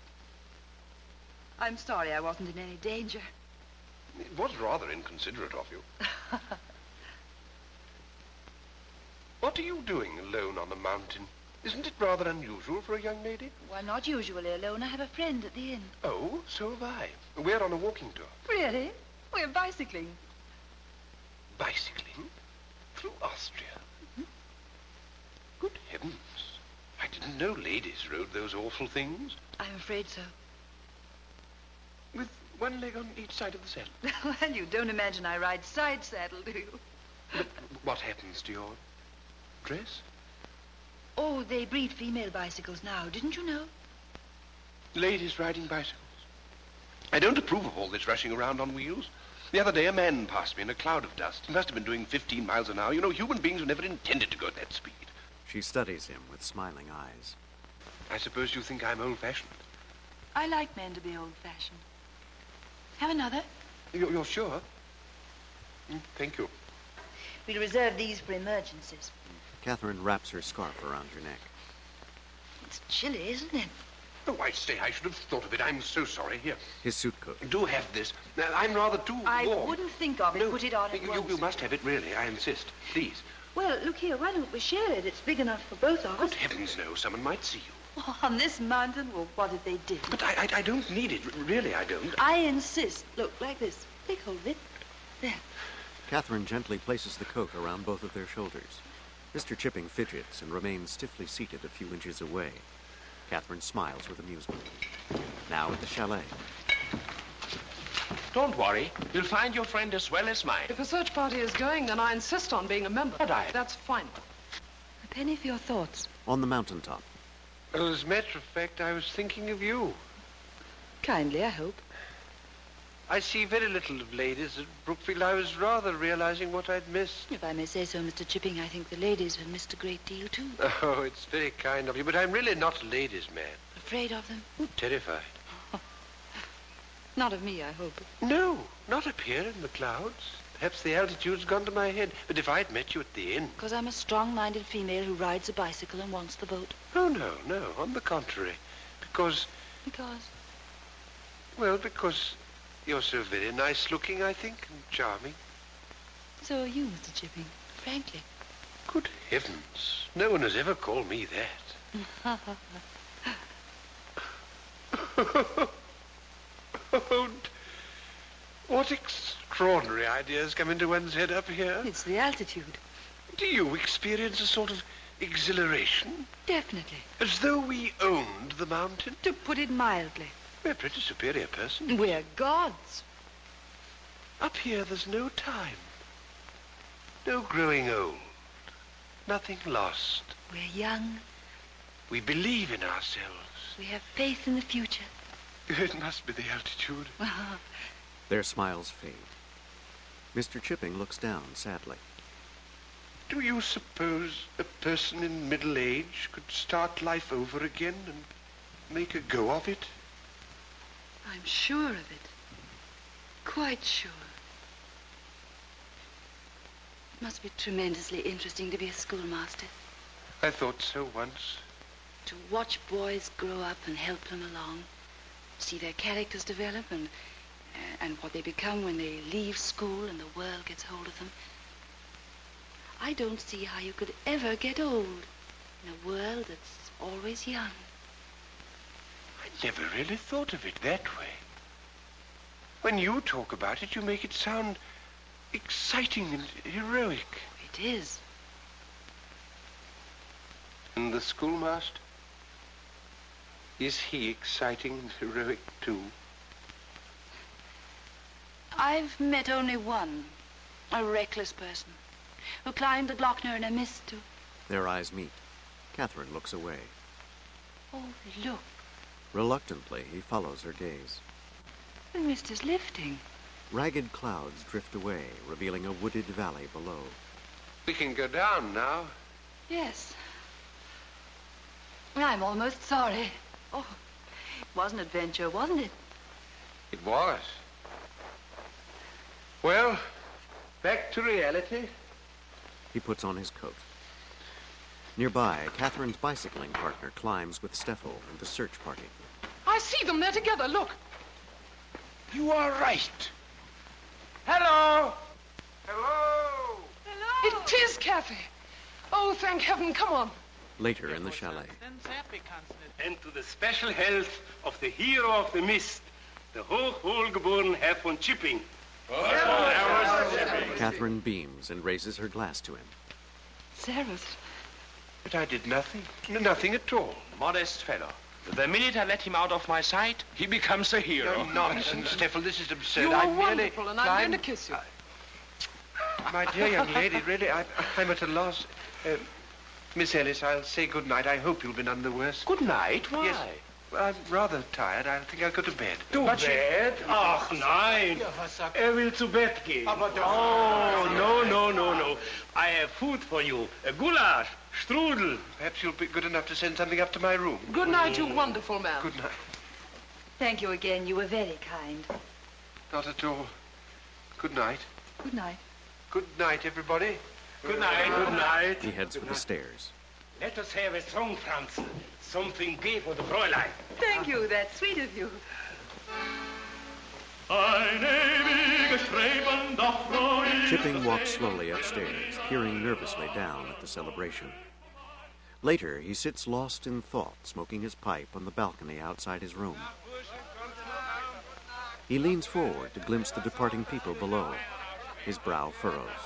I'm sorry I wasn't in any danger. It was rather inconsiderate of you. What are you doing alone on the mountain? Isn't it rather unusual for a young lady? Well, I'm not usually alone. I have a friend at the inn. Oh, so have I. We're on a walking tour. Really? We're bicycling. Bicycling? Through Austria? Mm-hmm. Good heavens. I didn't know ladies rode those awful things. I'm afraid so. With one leg on each side of the saddle? Well, you don't imagine I ride side saddle, do you? But what happens to your dress? Oh, they breed female bicycles now. Didn't you know? Ladies riding bicycles. I don't approve of all this rushing around on wheels. The other day, a man passed me in a cloud of dust. He must have been doing fifteen miles an hour. You know, human beings were never intended to go at that speed. She studies him with smiling eyes. I suppose you think I'm old-fashioned. I like men to be old-fashioned. Have another? You're, you're sure? Mm, thank you. We'll reserve these for emergencies. Catherine wraps her scarf around her neck. It's chilly, isn't it? Oh, I say, I should have thought of it. I'm so sorry. Here. His suit coat. Do have this. Now, I'm rather too I warm. wouldn't think of it. No, Put it on at you, once. you must have it, really. I insist. Please. Well, look here. Why don't we share it? It's big enough for both of us. Good heavens, no. Someone might see you. Oh, on this mountain? Well, what if they did? But I, I, I don't need it. Really, I don't. I insist. Look, like this. Take hold of it. There. Catherine gently places the coat around both of their shoulders. Mister Chipping fidgets and remains stiffly seated a few inches away. Catherine smiles with amusement. Now at the chalet. Don't worry. You'll find your friend as well as mine. If a search party is going, then I insist on being a member. But I... That's fine. A penny for your thoughts. On the mountaintop. Well, as a matter of fact, I was thinking of you. Kindly, I hope. I see very little of ladies at Brookfield. I was rather realizing what I'd missed. If I may say so, Mister Chipping, I think the ladies have missed a great deal, too. Oh, it's very kind of you, but I'm really not a ladies' man. Afraid of them? Oh, terrified. Not of me, I hope. No, not up here in the clouds. Perhaps the altitude's gone to my head. But if I'd met you at the inn... Because I'm a strong-minded female who rides a bicycle and wants the boat. Oh, no, no, on the contrary. Because... Because? Well, because you're so very nice-looking, I think, and charming. So are you, Mister Chipping, frankly. Good heavens. No one has ever called me that. Oh, what extraordinary ideas come into one's head up here. It's the altitude. Do you experience a sort of exhilaration? Definitely. As though we owned the mountain? To put it mildly. We're pretty superior persons. We're gods. Up here there's no time. No growing old. Nothing lost. We're young. We believe in ourselves. We have faith in the future. It must be the altitude. Their smiles fade. Mister Chipping looks down sadly. Do you suppose a person in middle age could start life over again and make a go of it? I'm sure of it. Quite sure. It must be tremendously interesting to be a schoolmaster. I thought so once. To watch boys grow up and help them along. See their characters develop and, uh, and what they become when they leave school and the world gets hold of them. I don't see how you could ever get old in a world that's always young. I never really thought of it that way. When you talk about it, you make it sound exciting and heroic. It is. And the schoolmaster? Is he exciting and heroic, too? I've met only one, a reckless person, who climbed the Glockner in a mist to... Their eyes meet. Catherine looks away. Oh, look. Reluctantly, he follows her gaze. The mist is lifting. Ragged clouds drift away, revealing a wooded valley below. We can go down now. Yes. I'm almost sorry. Oh, it was an adventure, wasn't it? It was. Well, back to reality. He puts on his coat. Nearby, Catherine's bicycling partner climbs with Steffel and the search party. I see them. They're together. Look. You are right. Hello. Hello. Hello. It is Kathy. Oh, thank heaven. Come on. Later in the chalet. And to the special health of the hero of the mist, the hochwohlgeboren Herr von Chipping. Catherine beams and raises her glass to him. Sarah's. But I did nothing. Nothing at all. Modest fellow. The minute I let him out of my sight, he becomes a hero. No, nonsense, Steffel. This is absurd. You I are merely wonderful, and I'm going climbed- to kiss you. My dear young lady, really, I, I'm at a loss. Uh, Miss Ellis, I'll say good night. I hope you'll be none the worse. Good night? Why? Yes. Well, I'm rather tired. I think I'll go to bed. To But she- bed? Ach, nein. Er will zu Bett gehen. Oh, no, no, no, no. I have food for you. A goulash, strudel. Perhaps you'll be good enough to send something up to my room. Good night, you wonderful man. Good night. Thank you again. You were very kind. Not at all. Good night. Good night. Good night, everybody. Good night, good night. He heads for the stairs. Let us have a song, Franz. Something gay for the Fräulein. Thank you. That's sweet of you. Chipping walks slowly upstairs, peering nervously down at the celebration. Later, he sits lost in thought, smoking his pipe on the balcony outside his room. He leans forward to glimpse the departing people below. His brow furrows.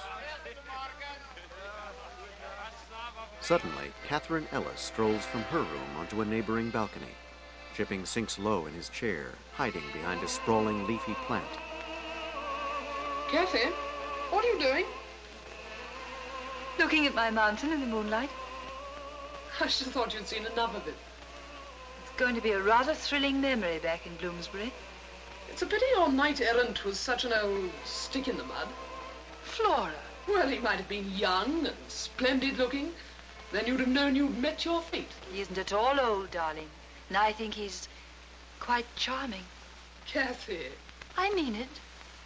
Suddenly, Catherine Ellis strolls from her room onto a neighboring balcony. Chipping sinks low in his chair, hiding behind a sprawling leafy plant. Kathy, what are you doing? Looking at my mountain in the moonlight. I should have thought you'd seen enough of it. It's going to be a rather thrilling memory back in Bloomsbury. It's a pity your knight-errant was such an old stick in the mud. Flora. Well, he might have been young and splendid-looking. Then you'd have known you'd met your fate. He isn't at all old, darling. And I think he's quite charming. Kathy. I mean it.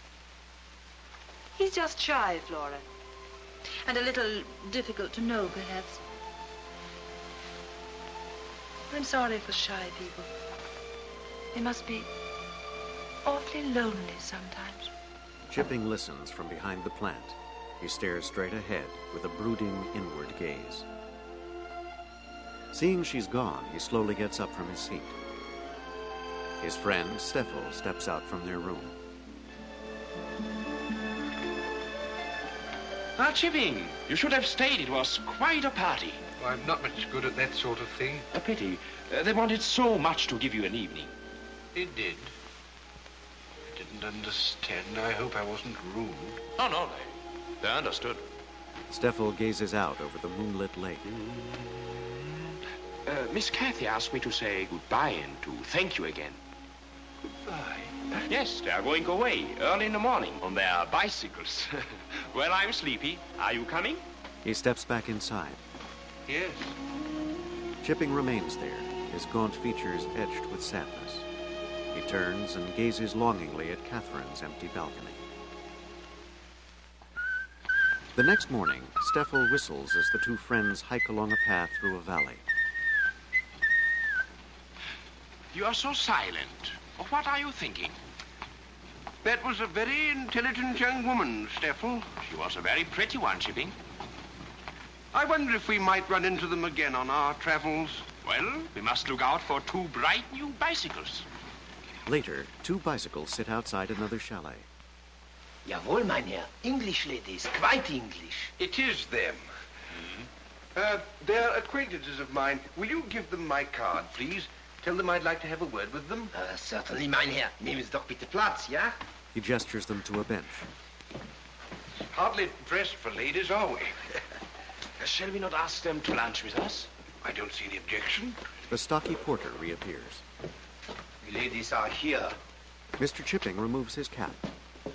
He's just shy, Flora. And a little difficult to know, perhaps. I'm sorry for shy people. They must be awfully lonely sometimes. Chipping listens from behind the plant. He stares straight ahead with a brooding inward gaze. Seeing she's gone, he slowly gets up from his seat. His friend, Steffel, steps out from their room. Ah, Chipping, you should have stayed. It was quite a party. Well, I'm not much good at that sort of thing. A pity. Uh, they wanted so much to give you an evening. They did. I didn't understand. I hope I wasn't rude. Oh, no, they, they understood. Steffel gazes out over the moonlit lake. Uh, Miss Kathy asked me to say goodbye and to thank you again. Goodbye? Yes, they are going away early in the morning on their bicycles. Well, I'm sleepy. Are you coming? He steps back inside. Yes. Chipping remains there, his gaunt features etched with sadness. He turns and gazes longingly at Catherine's empty balcony. The next morning, Steffel whistles as the two friends hike along a path through a valley. You are so silent. What are you thinking? That was a very intelligent young woman, Steffel. She was a very pretty one, Chipping. I wonder if we might run into them again on our travels. Well, we must look out for two bright new bicycles. Later, two bicycles sit outside another chalet. Jawohl, mein Herr. English ladies, quite English. It is them. Mm-hmm. Uh, they're acquaintances of mine. Will you give them my card, please? Tell them I'd like to have a word with them. Uh, certainly, mein Herr. Nehmen Sie doch bitte Platz, ja? He gestures them to a bench. Hardly dressed for ladies, are we? Shall we not ask them to lunch with us? I don't see any objection. The stocky porter reappears. The ladies are here. Mister Chipping removes his cap.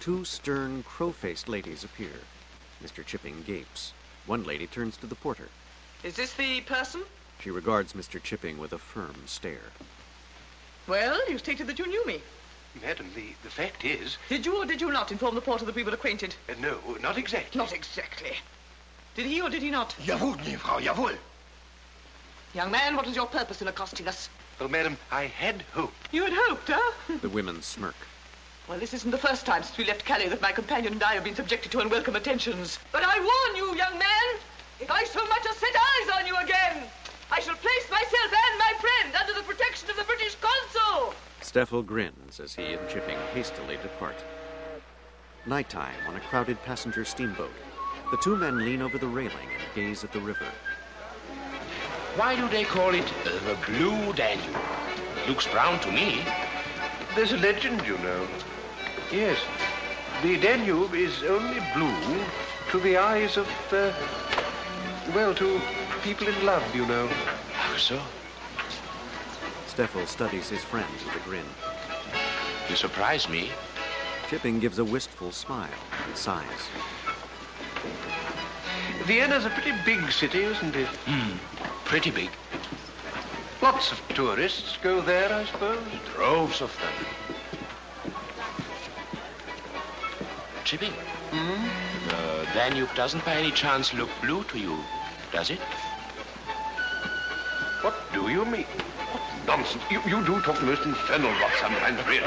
Two stern, crow-faced ladies appear. Mister Chipping gapes. One lady turns to the porter. Is this the person? She regards Mister Chipping with a firm stare. Well, you stated that you knew me. Madam, the, the fact is... Did you or did you not inform the porter that we were acquainted? Uh, no, not exactly. Not exactly. Did he or did he not? Jawohl, Frau, jawohl. Young man, what was your purpose in accosting us? Well, madam, I had hoped. You had hoped, huh? The women smirk. Well, this isn't the first time since we left Calais that my companion and I have been subjected to unwelcome attentions. But I warn you, young man, if I so much as set eyes on you again, I shall place myself and my friend under the protection of the British consul. Steffel grins as he and Chipping hastily depart. Nighttime on a crowded passenger steamboat. The two men lean over the railing and gaze at the river. Why do they call it uh, the Blue Danube? It looks brown to me. There's a legend, you know. Yes, the Danube is only blue to the eyes of, uh, well, to people in love, you know. Ach so. Steffel studies his friend with a grin. You surprise me. Chipping gives a wistful smile and sighs. Vienna's a pretty big city, isn't it? Hmm, pretty big. Lots of tourists go there, I suppose. Droves of them. Chipping, Hmm? the Danube doesn't by any chance look blue to you, does it? What do you mean? What nonsense. You, you do talk the most infernal rot sometimes, really.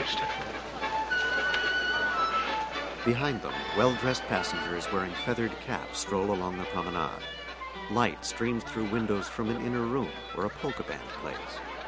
Behind them, well-dressed passengers wearing feathered caps stroll along the promenade. Light streams through windows from an inner room where a polka band plays.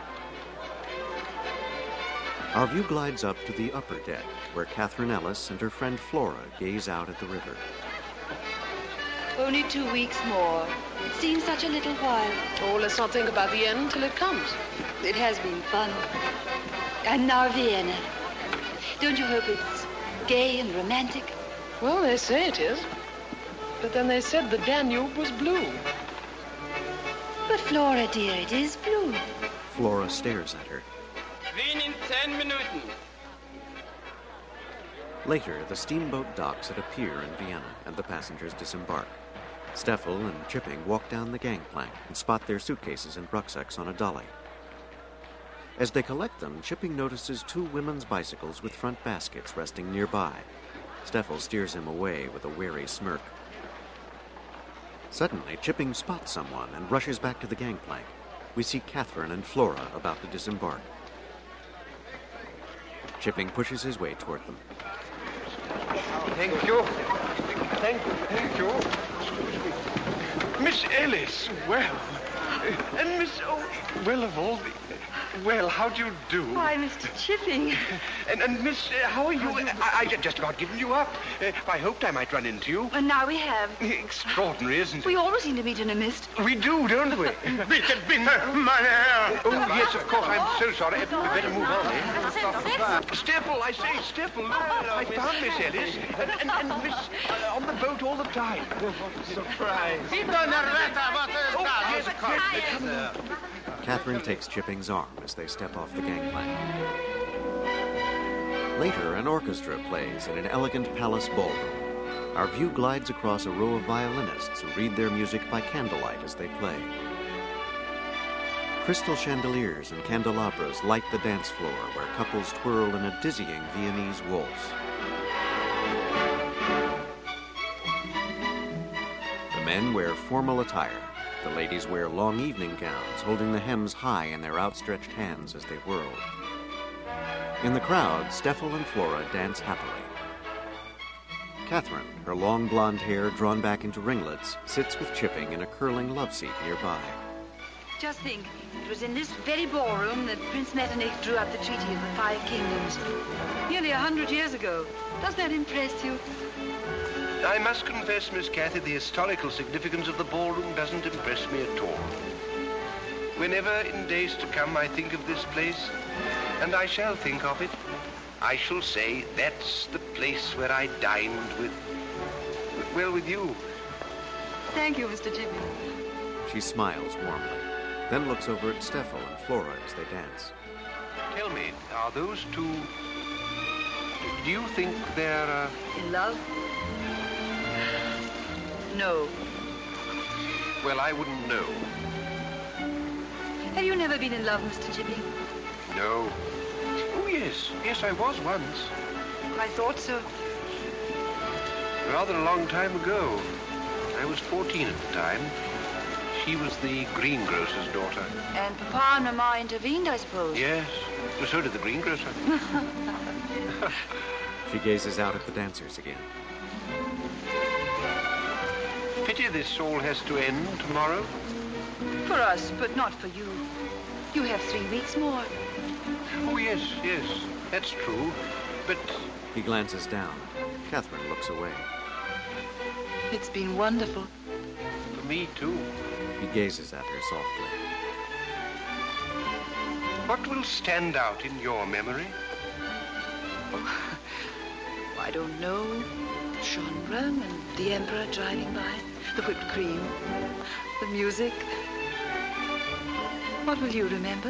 Our view glides up to the upper deck, where Catherine Ellis and her friend Flora gaze out at the river. Only two weeks more. It seems such a little while. Oh, let's not think about the end till it comes. It has been fun. And now Vienna. Don't you hope it's gay and romantic? Well, they say it is. But then they said the Danube was blue. But Flora, dear, it is blue. Flora stares at her. Wien in ten Minuten. Later, the steamboat docks at a pier in Vienna, and the passengers disembark. Steffel and Chipping walk down the gangplank and spot their suitcases and rucksacks on a dolly. As they collect them, Chipping notices two women's bicycles with front baskets resting nearby. Steffel steers him away with a wary smirk. Suddenly, Chipping spots someone and rushes back to the gangplank. We see Catherine and Flora about to disembark. Chipping pushes his way toward them. Thank you. Thank you. Thank you. Miss Ellis, well. And Miss... Oh, well, of all the... Well, how do you do? Why, Mister Chipping. And, and Miss, uh, how are you? I, I just about given you up. Uh, I hoped I might run into you. And now we have. Extraordinary, isn't it? We always seem to meet in a mist. We do, don't we? Bitte binder meine Herren. Oh, yes, of course. I'm so sorry. We'd better move on, eh? Steffel, I say, Steffel. Look, I found Miss Ellis. And, and, and Miss, uh, on the boat all the time. Surprise. Oh, yes, of course. Catherine takes Chipping's arm as they step off the gangplank. Later, an orchestra plays in an elegant palace ballroom. Our view glides across a row of violinists who read their music by candlelight as they play. Crystal chandeliers and candelabras light the dance floor where couples twirl in a dizzying Viennese waltz. The men wear formal attire. The ladies wear long evening gowns, holding the hems high in their outstretched hands as they whirl. In the crowd, Steffel and Flora dance happily. Catherine, her long blonde hair drawn back into ringlets, sits with Chipping in a curling love seat nearby. Just think, it was in this very ballroom that Prince Metternich drew up the Treaty of the Five Kingdoms. Nearly a hundred years ago. Doesn't that impress you? I must confess, Miss Cathy, the historical significance of the ballroom doesn't impress me at all. Whenever in days to come I think of this place, and I shall think of it, I shall say that's the place where I dined with, well, with you. Thank you, Mister Chipping. She smiles warmly, then looks over at Steffel and Flora as they dance. Tell me, are those two Do you think they're, uh... In love? No. Well, I wouldn't know. Have you never been in love, Mister Chipping? No. Oh, yes. Yes, I was once. I thought so. Rather a long time ago. I was fourteen at the time. She was the greengrocer's daughter. And Papa and Mama intervened, I suppose. Yes. Well, so did the greengrocer. She gazes out at the dancers again. Pity this all has to end tomorrow. For us, but not for you. You have three weeks more. Oh, yes, yes. That's true. But... He glances down. Catherine looks away. It's been wonderful. For me, too. He gazes at her softly. What will stand out in your memory? Oh, I don't know. The genre and the Emperor driving by. The whipped cream. The music. What will you remember?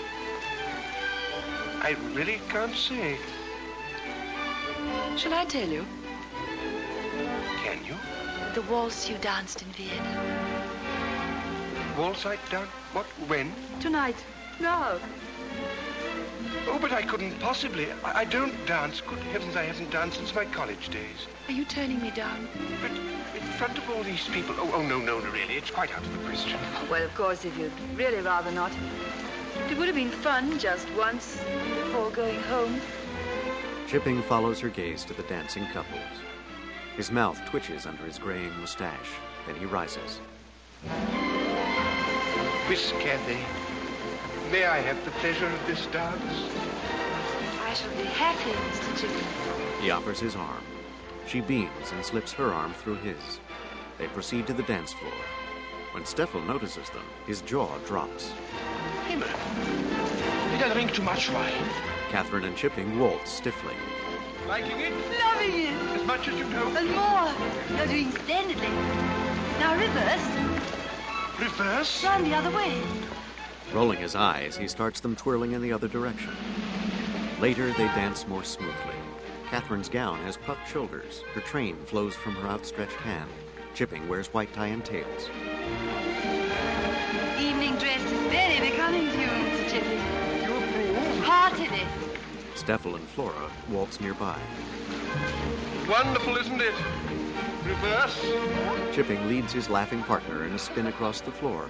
I really can't say. Shall I tell you? Can you? The waltz you danced in Vienna. Waltz I danced? What? When? Tonight. Now. Oh, but I couldn't possibly. I, I don't dance. Good heavens, I haven't danced since my college days. Are you turning me down? But in front of all these people... Oh, oh no, no, no, really. It's quite out of the question. Well, of course, if you'd really rather not. It would have been fun just once before going home. Chipping follows her gaze to the dancing couples. His mouth twitches under his graying mustache. Then he rises. Miss Cathy, may I have the pleasure of this dance? I shall be happy, Mister Chipping. He offers his arm. She beams and slips her arm through his. They proceed to the dance floor. When Steffel notices them, his jaw drops. Himmel, did I drink too much wine? Catherine and Chipping waltz stiffly. Liking it? Loving it. As much as you know. And more. You're doing splendidly. Now reverse. Reverse? Run the other way. Rolling his eyes, he starts them twirling in the other direction. Later, they dance more smoothly. Catherine's gown has puffed shoulders. Her train flows from her outstretched hand. Chipping wears white tie and tails. Evening dress is very becoming to you, Mister Chipping. You approve? Heartily. Steffel and Flora waltz nearby. Wonderful, isn't it? Reverse. Chipping leads his laughing partner in a spin across the floor.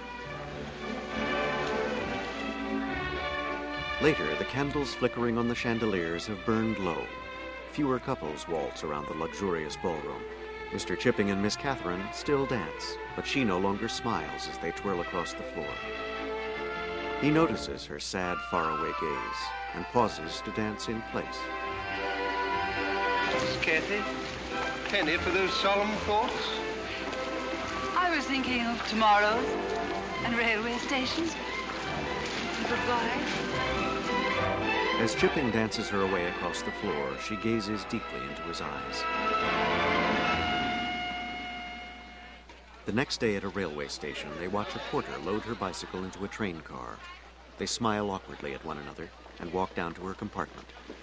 Later, the candles flickering on the chandeliers have burned low. Fewer couples waltz around the luxurious ballroom. Mister Chipping and Miss Catherine still dance, but she no longer smiles as they twirl across the floor. He notices her sad, faraway gaze and pauses to dance in place. Miss Cathy, penny for those solemn thoughts? I was thinking of tomorrow and railway stations. Goodbye. As Chipping dances her away across the floor, she gazes deeply into his eyes. The next day at a railway station, they watch a porter load her bicycle into a train car. They smile awkwardly at one another and walk down to her compartment.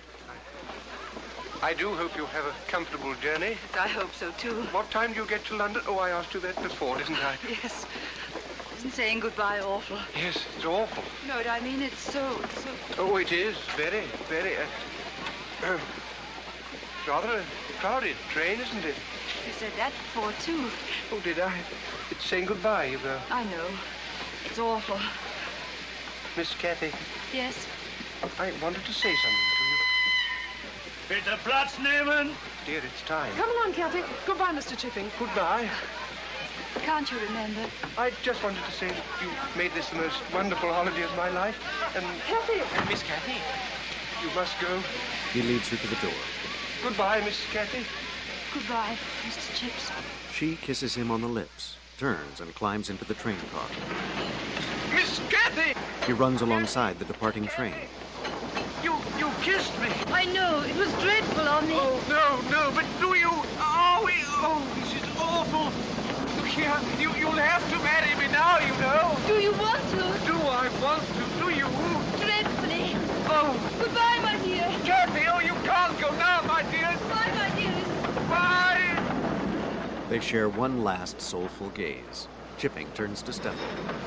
I do hope you have a comfortable journey. I hope so, too. What time do you get to London? Oh, I asked you that before, didn't I? Yes. Isn't saying goodbye awful? Yes, it's awful. No, I mean, it's so, it's so... Oh, it is. Very, very. Uh, uh, rather a crowded train, isn't it? You said that before, too. Oh, did I? It's saying goodbye, you know. I know. It's awful. Miss Cathy. Yes? I wanted to say something to you. Bitte Platz nehmen! Dear, it's time. Come along, Cathy. Goodbye, Mister Chipping. Goodbye. Can't you remember? I just wanted to say you made this the most wonderful holiday of my life. And... Cathy! And Miss Cathy, you must go. He leads her to the door. Goodbye, Miss Cathy. Goodbye, Mister Chips. She kisses him on the lips, turns and climbs into the train car. Miss Cathy! He runs alongside the departing train. You, you kissed me. I know. It was dreadful on me. Oh, no, no, but do you... Oh, we, oh, this is awful. Look here, you, you'll have to marry me now, you know. Do you want to? Do I want to? Do you? Dreadfully. Oh. Goodbye, my dear. Cathy, oh, you can't. I'll go now, my dears. Bye, my dearest. Bye. They share one last soulful gaze. Chipping turns to Steffel.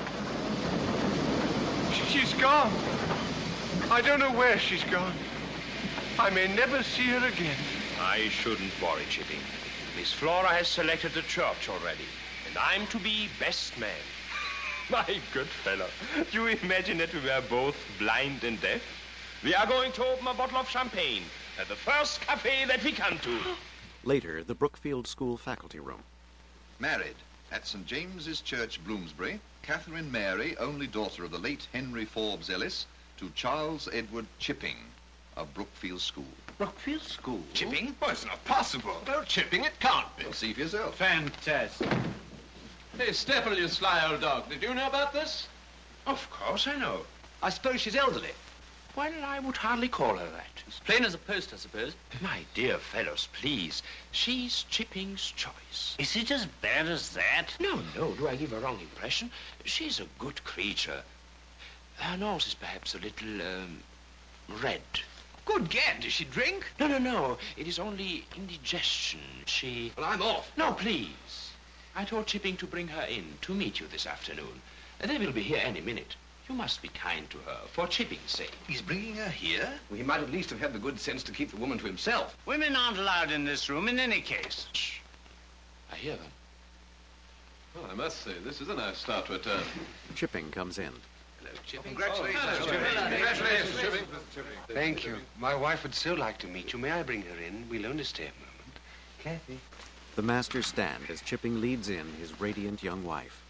She's gone. I don't know where she's gone. I may never see her again. I shouldn't worry, Chipping. Miss Flora has selected the church already, and I'm to be best man. My good fellow, do you imagine that we were both blind and deaf? We are going to open a bottle of champagne at the first cafe that we come to. Later, the Brookfield School faculty room. Married at Saint James's Church, Bloomsbury, Catherine Mary, only daughter of the late Henry Forbes Ellis, to Charles Edward Chipping of Brookfield School. Brookfield School? Chipping? Oh, it's not possible. No, Chipping, it can't be. Well, see for yourself. Fantastic. Hey, Steffel, you sly old dog. Did you know about this? Of course I know. I suppose she's elderly. Well, I would hardly call her that. It's plain as a post, I suppose. My dear fellows, please. She's Chipping's choice. Is it as bad as that? No, no. Do I give a wrong impression? She's a good creature. Her nose is perhaps a little, um, red. Good gad. Does she drink? No, no, no. It is only indigestion. She... Well, I'm off. No, please. I told Chipping to bring her in to meet you this afternoon. They will be here any minute. You must be kind to her, for Chipping's sake. He's bringing her here? Well, he might at least have had the good sense to keep the woman to himself. Women aren't allowed in this room in any case. Shh. I hear them. Well, I must say, this is a nice start to a term. Chipping comes in. Hello, Chipping. Congratulations, Oh, Chipping. Congratulations, Chipping. Thank you. My wife would so like to meet you. May I bring her in? We'll only stay a moment. Kathy. The masters stand as Chipping leads in his radiant young wife.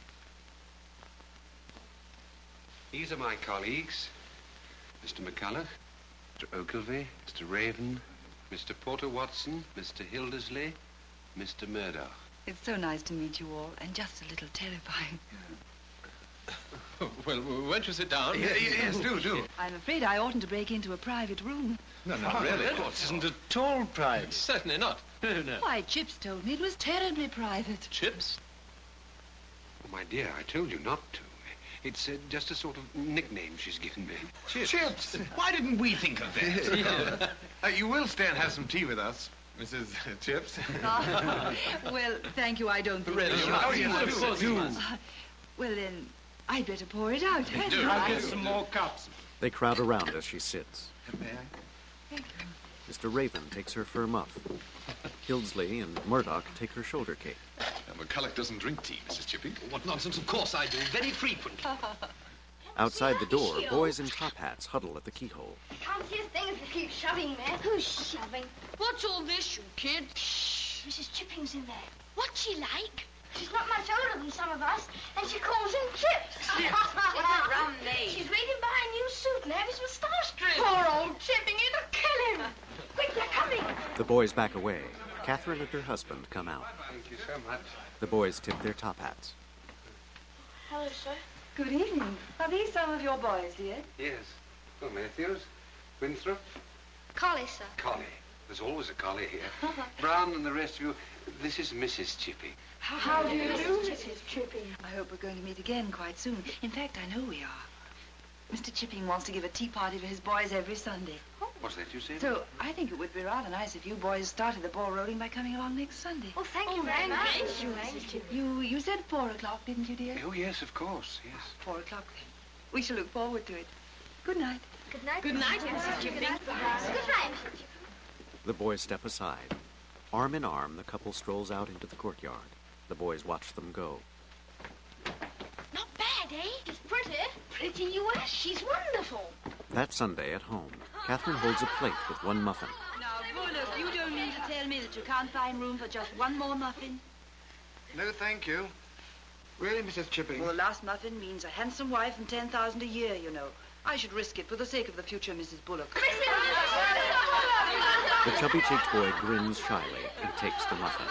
These are my colleagues. Mister McCulloch, Mister Ogilvy, Mister Raven, Mister Porter Watson, Mister Hildersley, Mister Murdoch. It's so nice to meet you all, and just a little terrifying. Well, won't you sit down? Yeah, yes, do, do. I'm afraid I oughtn't to break into a private room. No, not really. Of course, isn't at all private. Certainly not. No, no. Why, Chips told me it was terribly private. Chips? Oh, my dear, I told you not to. It's uh, just a sort of nickname she's given me. Chips. Chips. Why didn't we think of that? uh, you will stay and have some tea with us, Missus Chips. Oh, well, thank you. I don't think Really? we should. Oh, yes, of course you must. Uh, well, then, I'd better pour it out. hadn't Do. I? I'll Get some more cups. They crowd around as she sits. May I? Thank you. Mister Raven takes her fur muff. Hildsley and Murdoch take her shoulder cape. Uh, McCulloch doesn't drink tea, Missus Chipping. What nonsense. Of course I do. Very frequent. Outside the door, boys in top hats huddle at the keyhole. Can't see a thing if you keep shoving there. Who's shoving? What's all this, you kid? Shh. Missus Chipping's in there. What's she like? She's not much older than some of us, and she calls him Chips. Rum name. She's ready to buy a new suit and have his moustache trimmed. Poor old Chipping, it'll kill him. Quick, they're coming. The boys back away. Catherine and her husband come out. Thank you so much. The boys tip their top hats. Hello, sir. Good evening. Are these some of your boys, dear? Yes. Oh, Matthews, Winthrop, Collie, sir. Collie. There's always a collie here. Brown and the rest of you. This is Missus Chipping. How do you do, Missus Chipping? I hope we're going to meet again quite soon. In fact, I know we are. Mister Chipping wants to give a tea party for his boys every Sunday. What's that you said? So I think it would be rather nice if you boys started the ball rolling by coming along next Sunday. Oh, thank you Oh, very much. thank you, Missus Chipping. You you said four o'clock, didn't you, dear? Oh, yes, of course, yes. Four o'clock then. We shall look forward to it. Good night. Good night. Good night, Missus Chipping. Good night, Missus Chipping. The boys step aside. Arm in arm, the couple strolls out into the courtyard. The boys watch them go. Not bad, eh? She's pretty. Pretty U S. She's wonderful. That Sunday at home, Catherine holds a plate with one muffin. Now, Bullock, you don't mean to tell me that you can't find room for just one more muffin? No, thank you. Really, Missus Chipping? Well, the last muffin means a handsome wife and ten thousand a year, you know. I should risk it for the sake of the future Missus Bullock. The chubby-cheeked boy grins shyly and takes the muffin.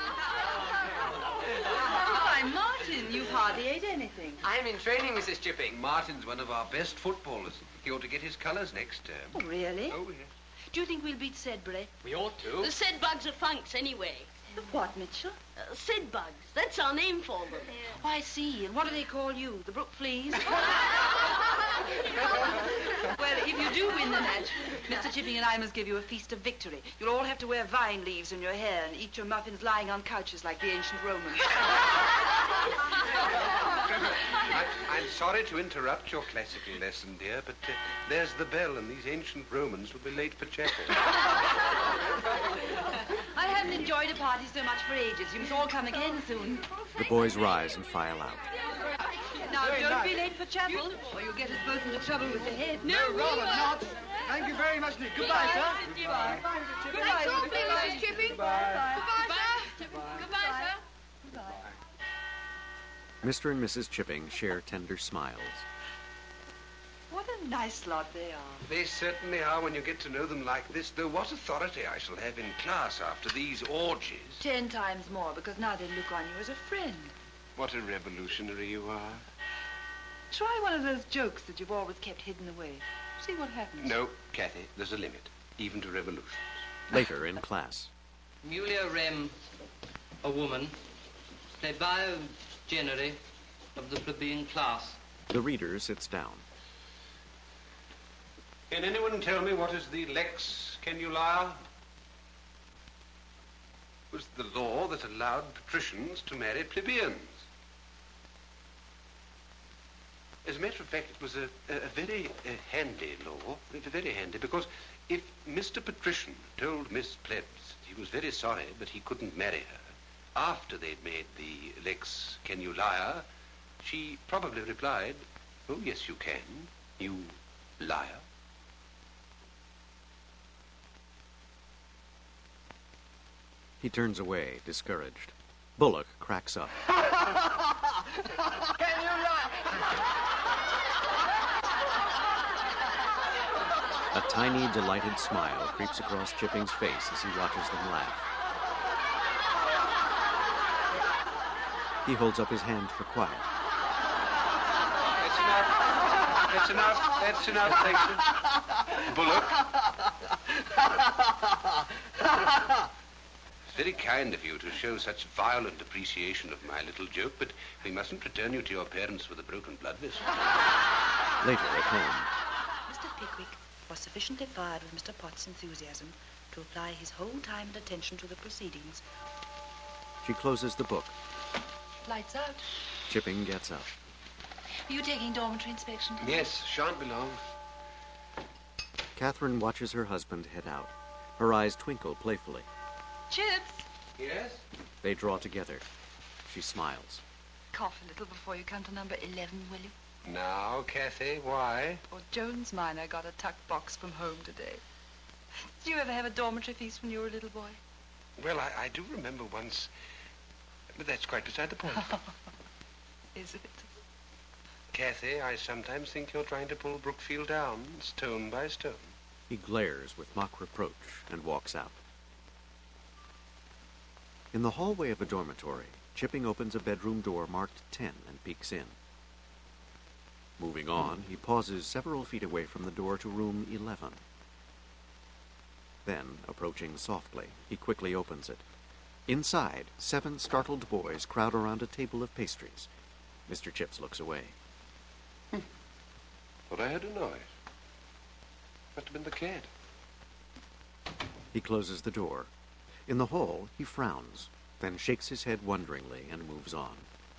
Why, Martin, you've hardly ate anything. I'm in training, Missus Chipping. Martin's one of our best footballers. He ought to get his colours next term. Oh, really? Oh, yes. Do you think we'll beat Sedbury? We ought to. The Sid bugs are funks, anyway. The what, Mitchell? Uh, Sid bugs. That's our name for them. Oh, I see. And what do they call you? The Brook Fleas? Well, if you do win the match, Mister Chipping and I must give you a feast of victory. You'll all have to wear vine leaves in your hair and eat your muffins lying on couches like the ancient Romans. I, I'm sorry to interrupt your classical lesson, dear, but uh, there's the bell, and these ancient Romans will be late for chapel. I haven't enjoyed a party so much for ages. You must all come again soon. The boys rise and file out. Now, Very don't nice. be late for chapel, or you'll get us both into trouble with the head. No, rather not. Thank you very much, Nick. Goodbye, sir. Goodbye. Goodbye, Thanks awfully, Missus Chipping. Goodbye. Goodbye, sir. Goodbye, sir. Mister and Missus Chipping share tender smiles. What a nice lot they are. They certainly are when you get to know them like this, though what authority I shall have in class after these orgies. Ten times more, because now they look on you as a friend. What a revolutionary you are. Try one of those jokes that you've always kept hidden away. See what happens. No, Kathy, there's a limit, even to revolutions. Later in class. Mulia Rem, a woman, plebeo genere of the plebeian class. The reader sits down. Can anyone tell me what is the lex canulae? It was the law that allowed patricians to marry plebeians. As a matter of fact, it was a, a, a very uh, handy law, very handy, because if Mister Patrician told Miss Plebs he was very sorry, but he couldn't marry her, after they'd made the lex canulae, she probably replied, "Oh, yes, you can, you liar." He turns away, discouraged. Bullock cracks up. Can you lie? A tiny, delighted smile creeps across Chipping's face as he watches them laugh. He holds up his hand for quiet. That's enough. That's enough. That's enough, thank you. Bullock. It's very kind of you to show such violent appreciation of my little joke, but we mustn't return you to your parents with a broken blood vessel. Later at home. Mister Pickwick was sufficiently fired with Mister Potts' enthusiasm to apply his whole time and attention to the proceedings. She closes the book. Lights out. Chipping gets up. Are you taking dormitory inspection? Yes, shan't be long. Catherine watches her husband head out. Her eyes twinkle playfully. Chips. Yes? They draw together. She smiles. Cough a little before you come to number eleven, will you? Now, Kathy, why? Or Jones Minor got a tuck box from home today. Did you ever have a dormitory feast when you were a little boy? Well, I, I do remember once, but that's quite beside the point. Is it? Kathy, I sometimes think you're trying to pull Brookfield down, stone by stone. He glares with mock reproach and walks out. In the hallway of a dormitory, Chipping opens a bedroom door marked ten and peeks in. Moving on, he pauses several feet away from the door to room eleven. Then, approaching softly, he quickly opens it. Inside, seven startled boys crowd around a table of pastries. Mister Chips looks away. Hmm. Thought I heard a noise. Must have been the cat. He closes the door. In the hall, he frowns, then shakes his head wonderingly and moves on.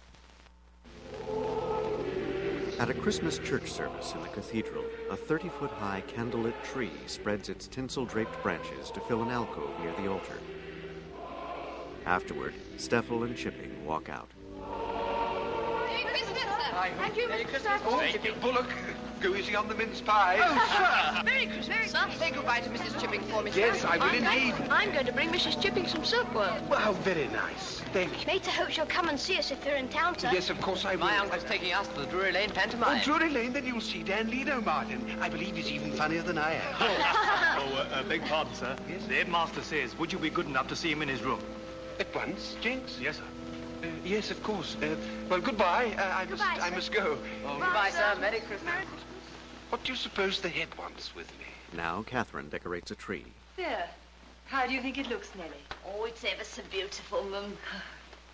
At a Christmas church service in the cathedral, a thirty-foot-high candlelit tree spreads its tinsel-draped branches to fill an alcove near the altar. Afterward, Steffel and Chipping walk out. Merry Christmas, sir. Thank you, Merry Mister Christmas. Steffel. Thank you, Bullock. Go easy on the mince pie. Oh, sir. Merry Christmas, sir. Say goodbye to Missus Chipping for me, Yes, sir. I will I'm indeed. Going, I'm going to bring Missus Chipping some silkworm. Well, how very nice. Thank you. Mater hopes you'll come and see us if they're in town, sir. Yes, of course I will. My uncle's taking us to the Drury Lane pantomime. Oh, Drury Lane, then you'll see Dan Lido, Martin. I believe he's even funnier than I am. Oh, uh, uh, beg pardon, sir. Yes? The headmaster says, would you be good enough to see him in his room? At once, Jenks? Yes, sir. Uh, yes, of course. Uh, well, goodbye. Uh, I Goodbye, must. I sir. must go. Oh, goodbye, sir. Merry Christmas. Merry Christmas. What do you suppose the head wants with me? Now Catherine decorates a tree. There. How do you think it looks, Nellie? Oh, it's ever so beautiful, Mum.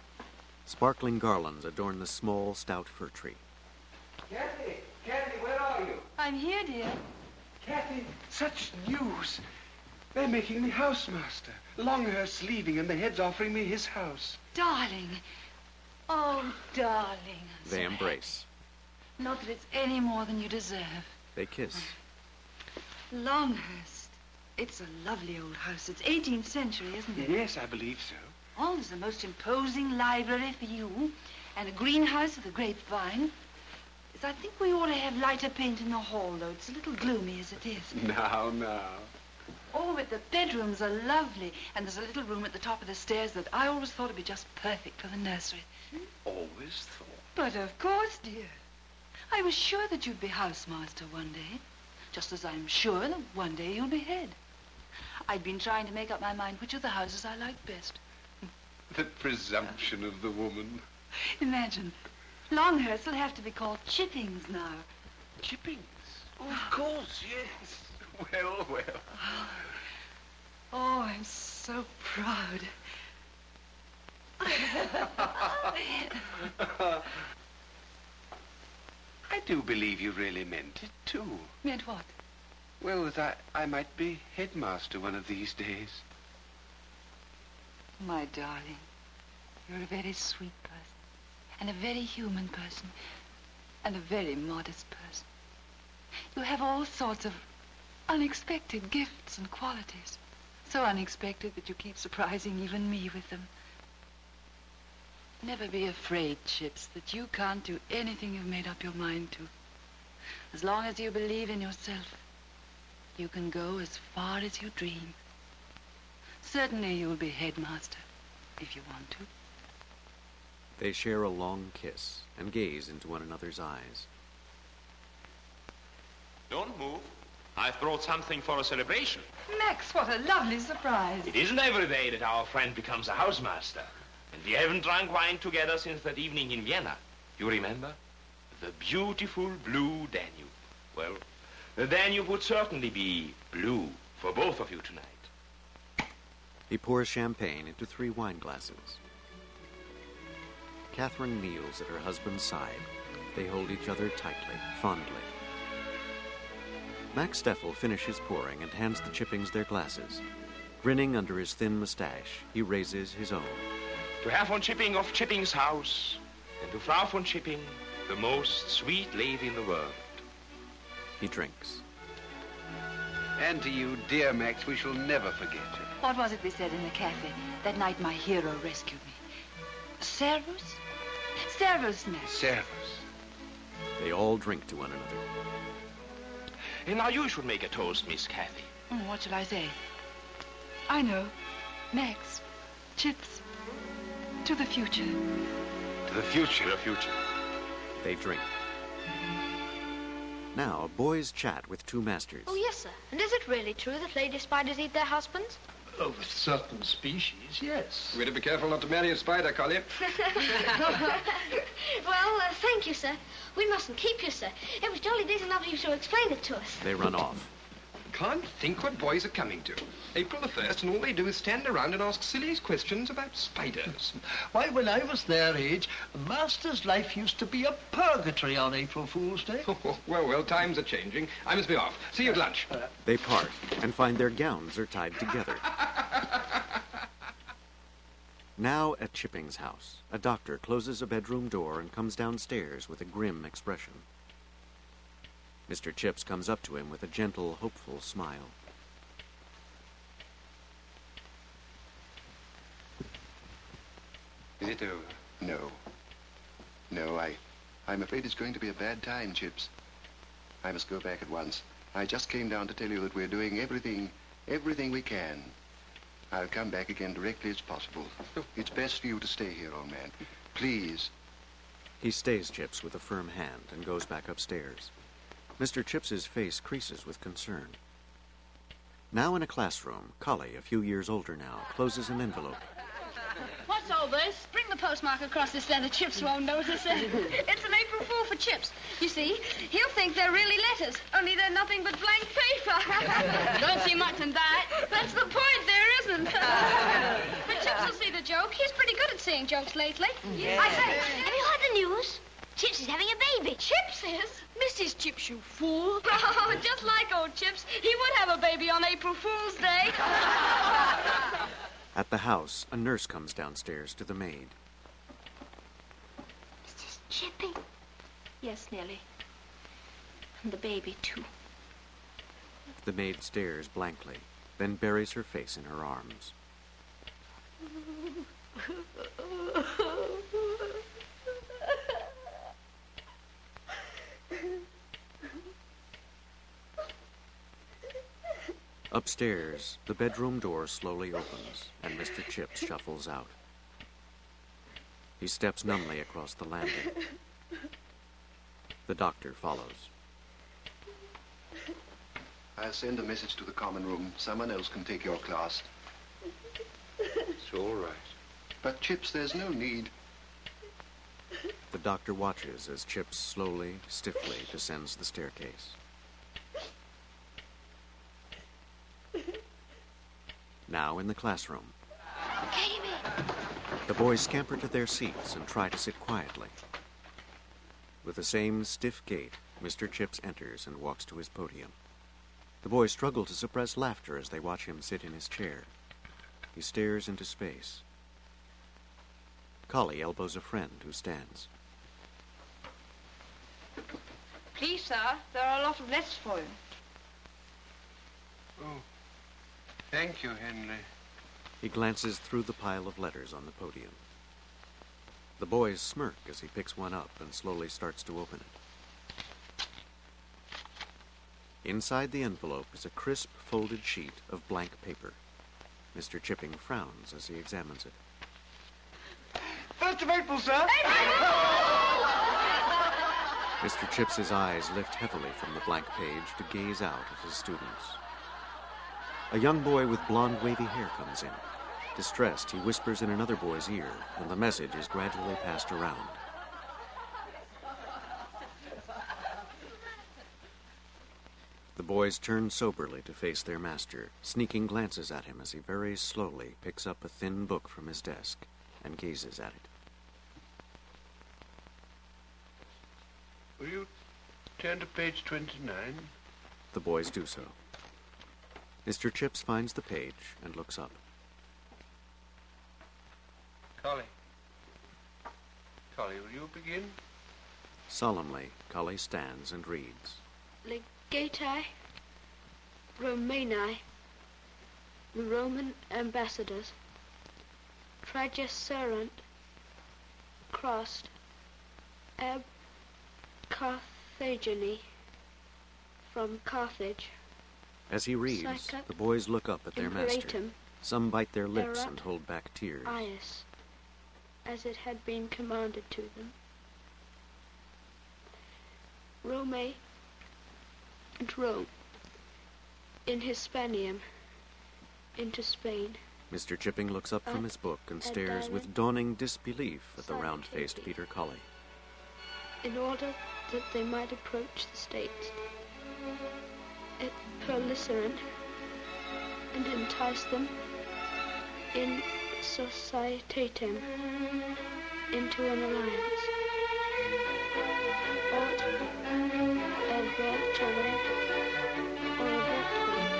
Sparkling garlands adorn the small, stout fir tree. Kathy, Kathy, where are are you? I'm here, dear. Kathy, such news. They're making me housemaster. Longhurst's leaving and the head's offering me his house. Darling. Oh, darling. I'm They so embrace. happy. Not that it's any more than you deserve. They kiss. Longhurst. It's a lovely old house. It's eighteenth century, isn't it? Yes, I believe so. Oh, there's the most imposing library for you, and a greenhouse with a grapevine. Yes, I think we ought to have lighter paint in the hall, though. It's a little gloomy as it is. Now, now. Oh, but the bedrooms are lovely, and there's a little room at the top of the stairs that I always thought would be just perfect for the nursery. Always thought. But of course, dear. I was sure that you'd be housemaster one day, just as I'm sure that one day you'll be head. I'd been trying to make up my mind which of the houses I liked best. The presumption of the woman. Imagine, Longhurst will have to be called Chippings now. Chippings? Oh, of course, yes. Well, well. Oh, I'm so proud. I do believe you really meant it, too. Meant what? Well, that I, I might be headmaster one of these days. My darling, you're a very sweet person, and a very human person, and a very modest person. You have all sorts of unexpected gifts and qualities. So unexpected that you keep surprising even me with them. Never be afraid, Chips, that you can't do anything you've made up your mind to. As long as you believe in yourself, you can go as far as you dream. Certainly you'll be headmaster, if you want to. They share a long kiss and gaze into one another's eyes. Don't move. I've brought something for a celebration. Max, what a lovely surprise. It isn't every day that our friend becomes a housemaster. And we haven't drunk wine together since that evening in Vienna. You remember? The beautiful blue Danube. Well, the Danube would certainly be blue for both of you tonight. He pours champagne into three wine glasses. Catherine kneels at her husband's side. They hold each other tightly, fondly. Max Steffel finishes pouring and hands the Chippings their glasses. Grinning under his thin mustache, he raises his own. To Herr von Chipping of Chipping's house, and to Frau von Chipping, the most sweet lady in the world. He drinks. And to you, dear Max, we shall never forget you. What was it we said in the cafe that night my hero rescued me? Servus? Servus, Max. Servus. They all drink to one another. And now you should make a toast, Miss Kathy. Oh, what shall I say? I know. Max. Chips. To the future. To the future. The future. They drink. Now, boys chat with two masters. Oh, yes, sir. And is it really true that lady spiders eat their husbands? Oh, with certain species, yes. We'd be careful not to marry a spider, Collier. Well, uh, thank you, sir. We mustn't keep you, sir. It was jolly decent of you to explain it to us. They run off. Can't think what boys are coming to. April the first, and all they do is stand around and ask silly questions about spiders. Why, when I was their age, a master's life used to be a purgatory on April Fool's Day. Oh, well, well, times are changing. I must be off. See you at lunch. Uh, they part and find their gowns are tied together. Now at Chipping's house, a doctor closes a bedroom door and comes downstairs with a grim expression. Mister Chips comes up to him with a gentle, hopeful smile. Is it over? No. No, I... I'm afraid it's going to be a bad time, Chips. I must go back at once. I just came down to tell you that we're doing everything, everything we can. I'll come back again directly as possible. It's best for you to stay here, old man. Please. He stays Chips with a firm hand and goes back upstairs. Mister Chips's face creases with concern. Now in a classroom, Collie, a few years older now, closes an envelope. What's all this? Bring the postmark across this letter. Chips won't notice it. It's an April Fool for Chips. You see, he'll think they're really letters, only they're nothing but blank paper. Don't see much in that. That's the point, there isn't. But Chips will see the joke. He's pretty good at seeing jokes lately. Yeah. I say, have you heard the news? Chips is having a baby. Chips is? Missus Chips, you fool. Oh, just like old Chips. He would have a baby on April Fool's Day. At the house, a nurse comes downstairs to the maid. Missus Chipping? Yes, Nellie. And the baby, too. The maid stares blankly, then buries her face in her arms. Upstairs, the bedroom door slowly opens, and Mister Chips shuffles out. He steps numbly across the landing. The doctor follows. I'll send a message to the common room. Someone else can take your class. It's all right. But, Chips, there's no need. The doctor watches as Chips slowly, stiffly descends the staircase. Now in the classroom. The boys scamper to their seats and try to sit quietly. With the same stiff gait, Mister Chips enters and walks to his podium. The boys struggle to suppress laughter as they watch him sit in his chair. He stares into space. Collie elbows a friend who stands. Please, sir, there are a lot of letters for you. Oh, thank you, Henley. He glances through the pile of letters on the podium. The boys smirk as he picks one up and slowly starts to open it. Inside the envelope is a crisp, folded sheet of blank paper. Mister Chipping frowns as he examines it. First of April, sir. Mister Chips's eyes lift heavily from the blank page to gaze out at his students. A young boy with blonde, wavy hair comes in. Distressed, he whispers in another boy's ear, and the message is gradually passed around. The boys turn soberly to face their master, sneaking glances at him as he very slowly picks up a thin book from his desk and gazes at it. Will you turn to page twenty-nine? The boys do so. Mister Chips finds the page and looks up. Collie. Collie, will you begin? Solemnly, Collie stands and reads. Legati Romani, the Roman ambassadors, Trigesserant, crossed, ab Carthagini, from Carthage. As he reads, Sicut the boys look up at their master. imperatum Some bite their lips erat and hold back tears. Ius, as it had been commanded to them. Rome and Rome, in Hispanium, into Spain. Mister Chipping looks up from his book and stares with dawning disbelief at the round-faced Peter Collie. In order that they might approach the states at Perlicerin and entice them in societatem into an alliance. Aut advertere orbitum.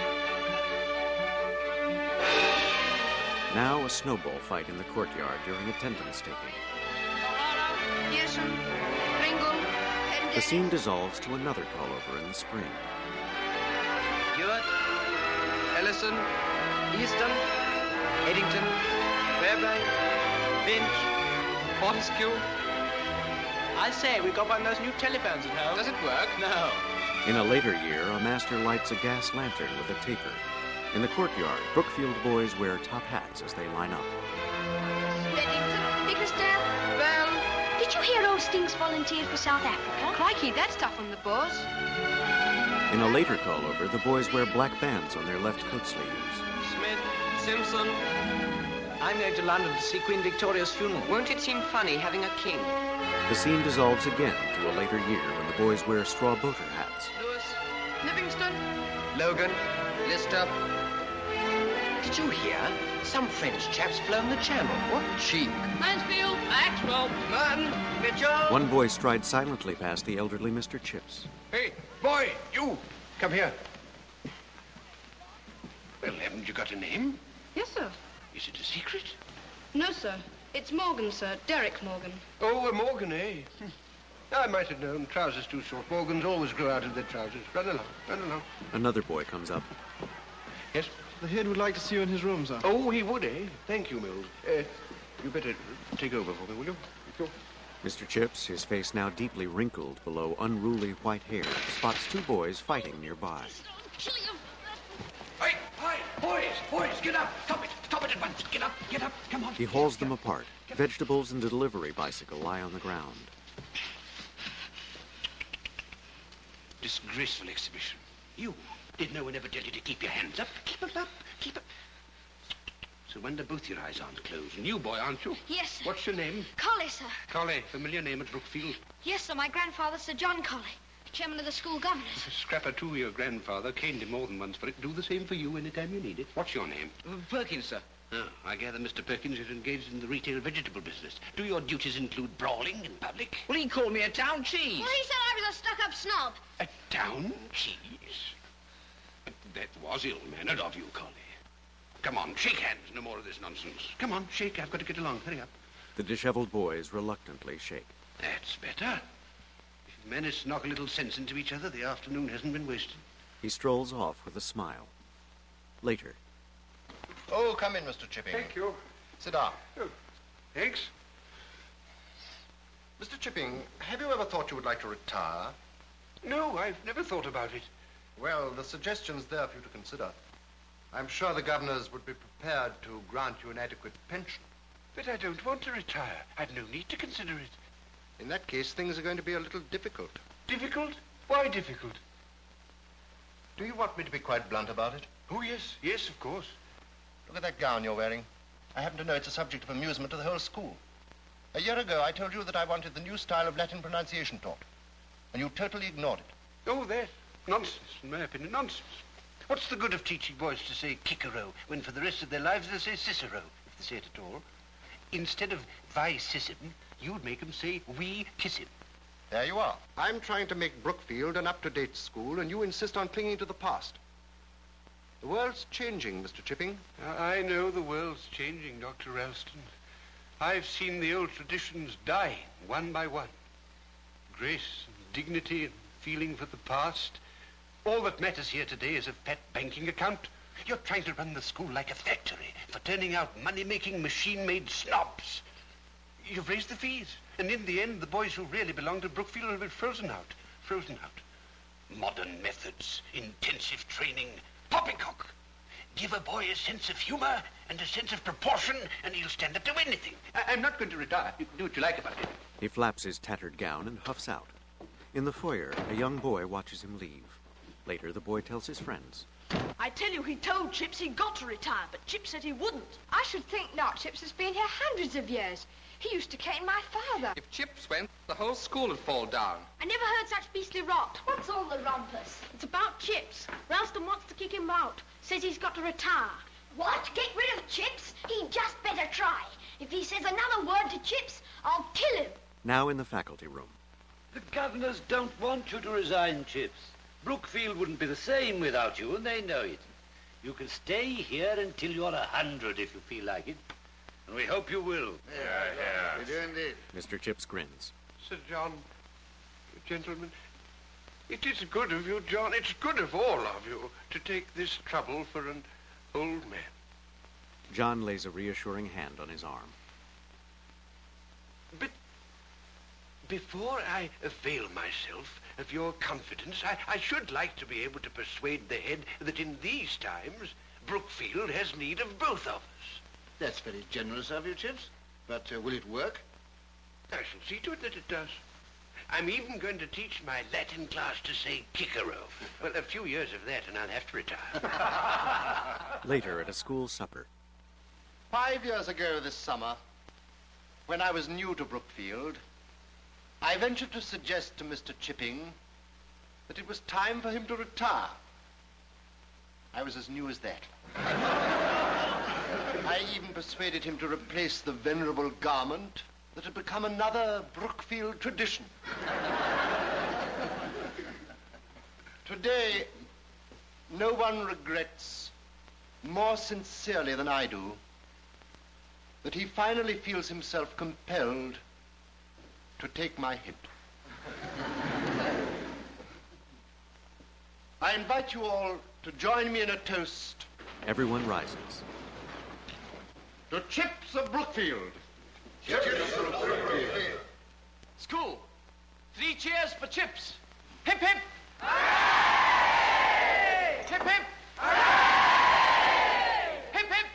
Now a snowball fight in the courtyard during attendance taking. Pearson, Pringle, The scene dissolves to another call-over in the spring. Hewitt, Ellison, Easton, Eddington, Fairbank, Finch, Fortescue. I say, we got one of those new telephones at home. Does it work? No. In a later year, a master lights a gas lantern with a taper. In the courtyard, Brookfield boys wear top hats as they line up. Eddington, Bickersdale. Well, did you hear old Stinks volunteered for South Africa? Crikey, that's tough on the boss. In a later call-over, the boys wear black bands on their left coat sleeves. Smith, Simpson. I'm going to London to see Queen Victoria's funeral. Won't it seem funny having a king? The scene dissolves again to a later year when the boys wear straw boater hats. Lewis, Livingston, Logan, Lister, Did you hear? Some French chap's blown the channel. What cheek. Mansfield, Maxwell, Martin, Mitchell. One boy strides silently past the elderly Mister Chips. Hey, boy, you, come here. Well, haven't you got a name? Yes, sir. Is it a secret? No, sir. It's Morgan, sir. Derek Morgan. Oh, a Morgan, eh? Hmm. I might have known. Trousers too short. Morgans always grow out of their trousers. Run along, run along. Another boy comes up. Yes? The head would like to see you in his room, sir. Oh, he would, eh? Thank you, Mills. Uh, you better take over for me, will you? Go. Mister Chips, his face now deeply wrinkled below unruly white hair, spots two boys fighting nearby. Hey, hi, boys, boys, get up. Stop it, stop it at once. Get up, get up, come on. He hauls them apart. Vegetables and a delivery bicycle lie on the ground. Disgraceful exhibition. You, did no one ever tell you to keep your hands up? Keep them up, keep them. So wonder both your eyes aren't closed. And you, boy, aren't you? Yes, sir. What's your name? Colley, sir. Colley, familiar name at Brookfield. Yes, sir. My grandfather, Sir John Colley, chairman of the school governors. Scrapper, too, your grandfather caned him more than once for it. Do the same for you anytime you need it. What's your name? Uh, Perkins, sir. Oh, I gather Mister Perkins is engaged in the retail vegetable business. Do your duties include brawling in public? Well, he called me a town cheese. Well, he said I was a stuck-up snob. A town cheese? That was ill-mannered of you, Colley. Come on, shake hands. No more of this nonsense. Come on, shake. I've got to get along. Hurry up. The disheveled boys reluctantly shake. That's better. If you've managed to knock a little sense into each other, the afternoon hasn't been wasted. He strolls off with a smile. Later. Oh, come in, Mister Chipping. Thank you. Sit down. Oh, thanks. Mister Chipping, have you ever thought you would like to retire? No, I've never thought about it. Well, the suggestion's there for you to consider. I'm sure the governors would be prepared to grant you an adequate pension. But I don't want to retire. I've no need to consider it. In that case, things are going to be a little difficult. Difficult? Why difficult? Do you want me to be quite blunt about it? Oh, yes. Yes, of course. Look at that gown you're wearing. I happen to know it's a subject of amusement to the whole school. A year ago, I told you that I wanted the new style of Latin pronunciation taught, and you totally ignored it. Oh, that? Nonsense, in my opinion, nonsense. What's the good of teaching boys to say Cicero when for the rest of their lives they'll say Cicero, if they say it at all? Instead of vi cis him, you'd make them say we kiss him. There you are. I'm trying to make Brookfield an up-to-date school, and you insist on clinging to the past. The world's changing, Mister Chipping. I know the world's changing, Doctor Ralston. I've seen the old traditions die, one by one. Grace and dignity and feeling for the past. All that matters here today is a fat banking account. You're trying to run the school like a factory for turning out money-making, machine-made snobs. You've raised the fees, and in the end, the boys who really belong to Brookfield will be frozen out. Frozen out. Modern methods, intensive training, poppycock. Give a boy a sense of humor and a sense of proportion, and he'll stand up to anything. I- I'm not going to retire. You can do what you like about it. He flaps his tattered gown and huffs out. In the foyer, a young boy watches him leave. Later, the boy tells his friends. I tell you, he told Chips he'd got to retire, but Chips said he wouldn't. I should think not. Chips has been here hundreds of years. He used to cane my father. If Chips went, the whole school would fall down. I never heard such beastly rot. What's all the rumpus? It's about Chips. Ralston wants to kick him out. Says he's got to retire. What? Get rid of Chips? He'd just better try. If he says another word to Chips, I'll kill him. Now in the faculty room. The governors don't want you to resign, Chips. Brookfield wouldn't be the same without you, and they know it. You can stay here until you're a hundred if you feel like it. And we hope you will. Yeah, yeah. We do indeed. Mister Chips grins. Sir John, gentlemen, it is good of you, John, it's good of all of you to take this trouble for an old man. John lays a reassuring hand on his arm. But before I avail myself of your confidence, I, I should like to be able to persuade the head that in these times, Brookfield has need of both of us. That's very generous of you, Chips. But uh, will it work? I shall see to it that it does. I'm even going to teach my Latin class to say Cicero. Well, a few years of that and I'll have to retire. Later at a school supper. Five years ago this summer, when I was new to Brookfield, I ventured to suggest to Mister Chipping that it was time for him to retire. I was as new as that. I even persuaded him to replace the venerable garment that had become another Brookfield tradition. Today, no one regrets more sincerely than I do that he finally feels himself compelled to take my hint. I invite you all to join me in a toast. Everyone rises. To Chips of Brookfield. Chips of Brookfield. School, three cheers for Chips. Hip, hip. Hooray! Hip, hip. Hooray! Hip, hip.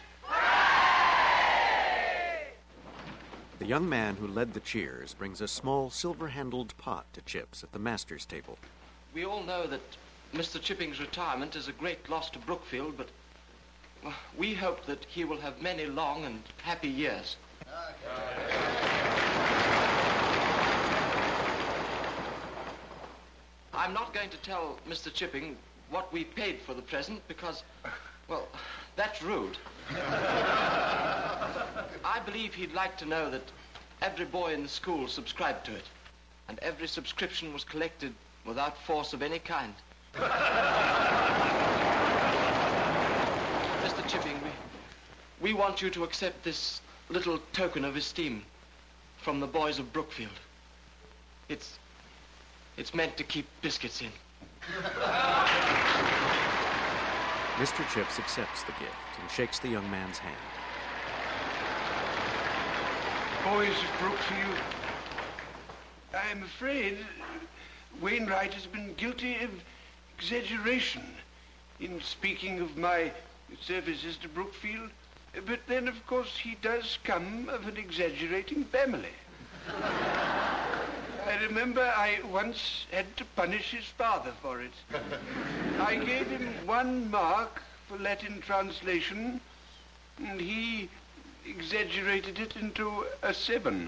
Hooray! The young man who led the cheers brings a small silver-handled pot to Chips at the master's table. We all know that Mister Chipping's retirement is a great loss to Brookfield, but well, we hope that he will have many long and happy years. I'm not going to tell Mister Chipping what we paid for the present because, well, that's rude. I believe he'd like to know that every boy in the school subscribed to it, and every subscription was collected without force of any kind. Mister Chipping, we, we want you to accept this little token of esteem from the boys of Brookfield. It's, it's meant to keep biscuits in. Mister Chips accepts the gift and shakes the young man's hand. Boys of Brookfield, I'm afraid Wainwright has been guilty of exaggeration in speaking of my services to Brookfield. But then, of course, he does come of an exaggerating family. I remember I once had to punish his father for it. I gave him one mark for Latin translation, and he exaggerated it into a seven.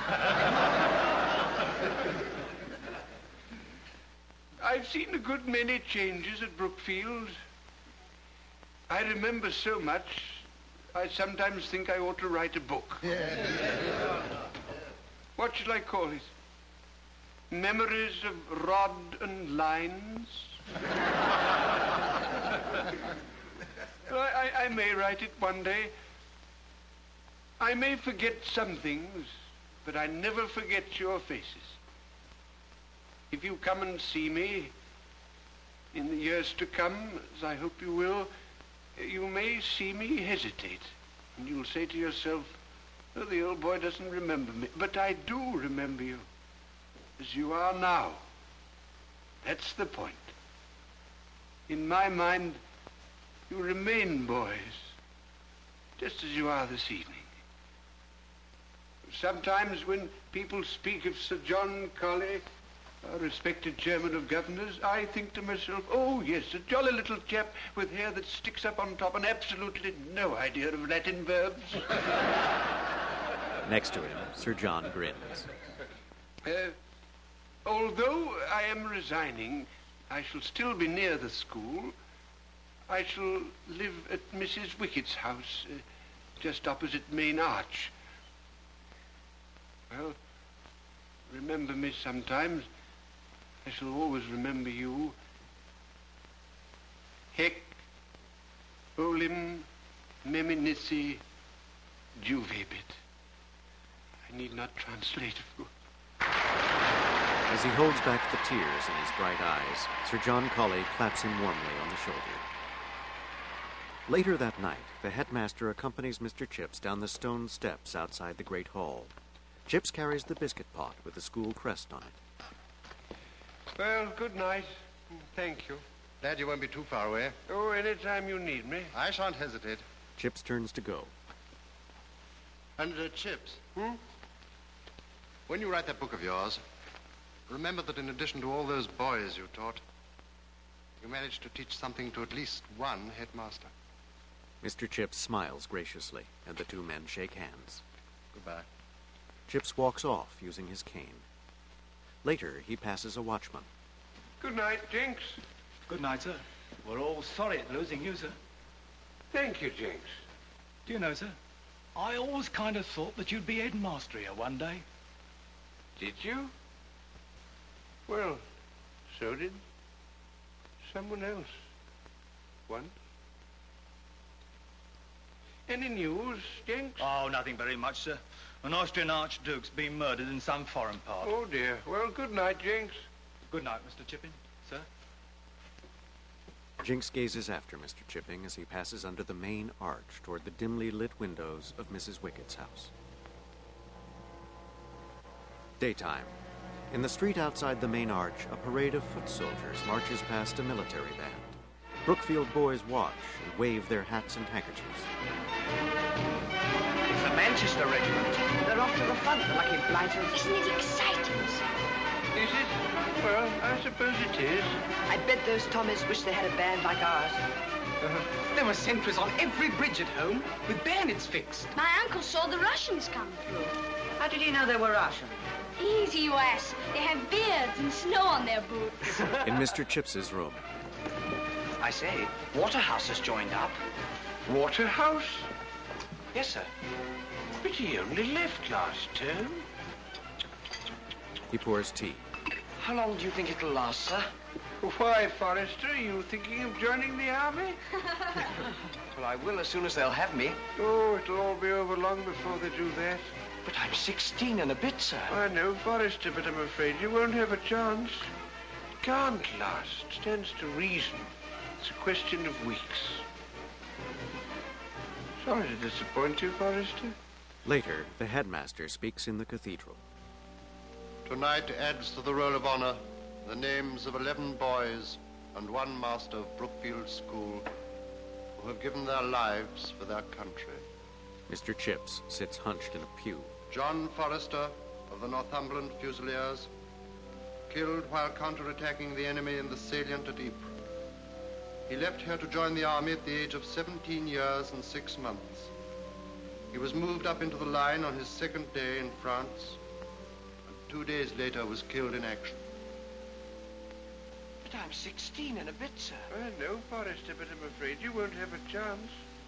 I've seen a good many changes at Brookfield. I remember so much, I sometimes think I ought to write a book. What shall I call it? Memories of Rod and Lines? Well, I, I may write it one day. I may forget some things, but I never forget your faces. If you come and see me in the years to come, as I hope you will, you may see me hesitate. And you'll say to yourself, oh, the old boy doesn't remember me. But I do remember you, as you are now. That's the point. In my mind, you remain boys, just as you are this evening. Sometimes when people speak of Sir John Colley, a respected chairman of governors, I think to myself, oh, yes, a jolly little chap with hair that sticks up on top and absolutely no idea of Latin verbs. Next to him, Sir John grins. Uh, although I am resigning, I shall still be near the school. I shall live at Missus Wickett's house, uh, just opposite Main Arch. Well, remember me sometimes. I shall always remember you. Hec olim meminissi juvabit. I need not translate, of course. As he holds back the tears in his bright eyes, Sir John Colley claps him warmly on the shoulder. Later that night, the headmaster accompanies Mister Chips down the stone steps outside the great hall. Chips carries the biscuit pot with the school crest on it. Well, good night. Thank you. Glad you won't be too far away. Oh, any time you need me. I shan't hesitate. Chips turns to go. And, uh, Chips. Hmm? When you write that book of yours, remember that in addition to all those boys you taught, you managed to teach something to at least one headmaster. Mister Chips smiles graciously, and the two men shake hands. Goodbye. Chips walks off using his cane. Later, he passes a watchman. Good night, Jinx. Good night, sir. We're all sorry at losing you, sir. Thank you, Jinx. Do you know, sir, I always kind of thought that you'd be headmaster here one day. Did you? Well, so did someone else once. Any news, Jenks? Oh, nothing very much, sir. An Austrian archduke's been murdered in some foreign part. Oh, dear. Well, good night, Jenks. Good night, Mister Chipping, sir. Jinx gazes after Mister Chipping as he passes under the main arch toward the dimly lit windows of Missus Wickett's house. Daytime. In the street outside the main arch, a parade of foot soldiers marches past a military band. Brookfield boys watch and wave their hats and handkerchiefs. It's the Manchester Regiment. They're off to the front, the lucky blighters. Isn't it exciting, sir? Is it? Well, I suppose it is. I bet those Tommies wish they had a band like ours. Uh, there were sentries on every bridge at home with bayonets fixed. My uncle saw the Russians come through. How did you know they were Russian? Easy, you ass. They have beards and snow on their boots. In Mister Chips's room. I say, Waterhouse has joined up. Waterhouse? Yes, sir. But he only left last term. He pours tea. How long do you think it'll last, sir? Why, Forrester, are you thinking of joining the army? Well, I will as soon as they'll have me. Oh, it'll all be over long before they do that. But I'm sixteen and a bit, sir. I know, Forrester, but I'm afraid you won't have a chance. It can't last. Stands to reason. It's a question of weeks. Sorry to disappoint you, Forrester. Later, the headmaster speaks in the cathedral. Tonight adds to the roll of honor the names of eleven boys and one master of Brookfield School who have given their lives for their country. Mister Chips sits hunched in a pew. John Forrester of the Northumberland Fusiliers, killed while counterattacking the enemy in the salient at Ypres. He left here to join the army at the age of seventeen years and six months. He was moved up into the line on his second day in France, and two days later was killed in action. But I'm sixteen and a bit, sir. I know, Forrester, but I'm afraid you won't have a chance.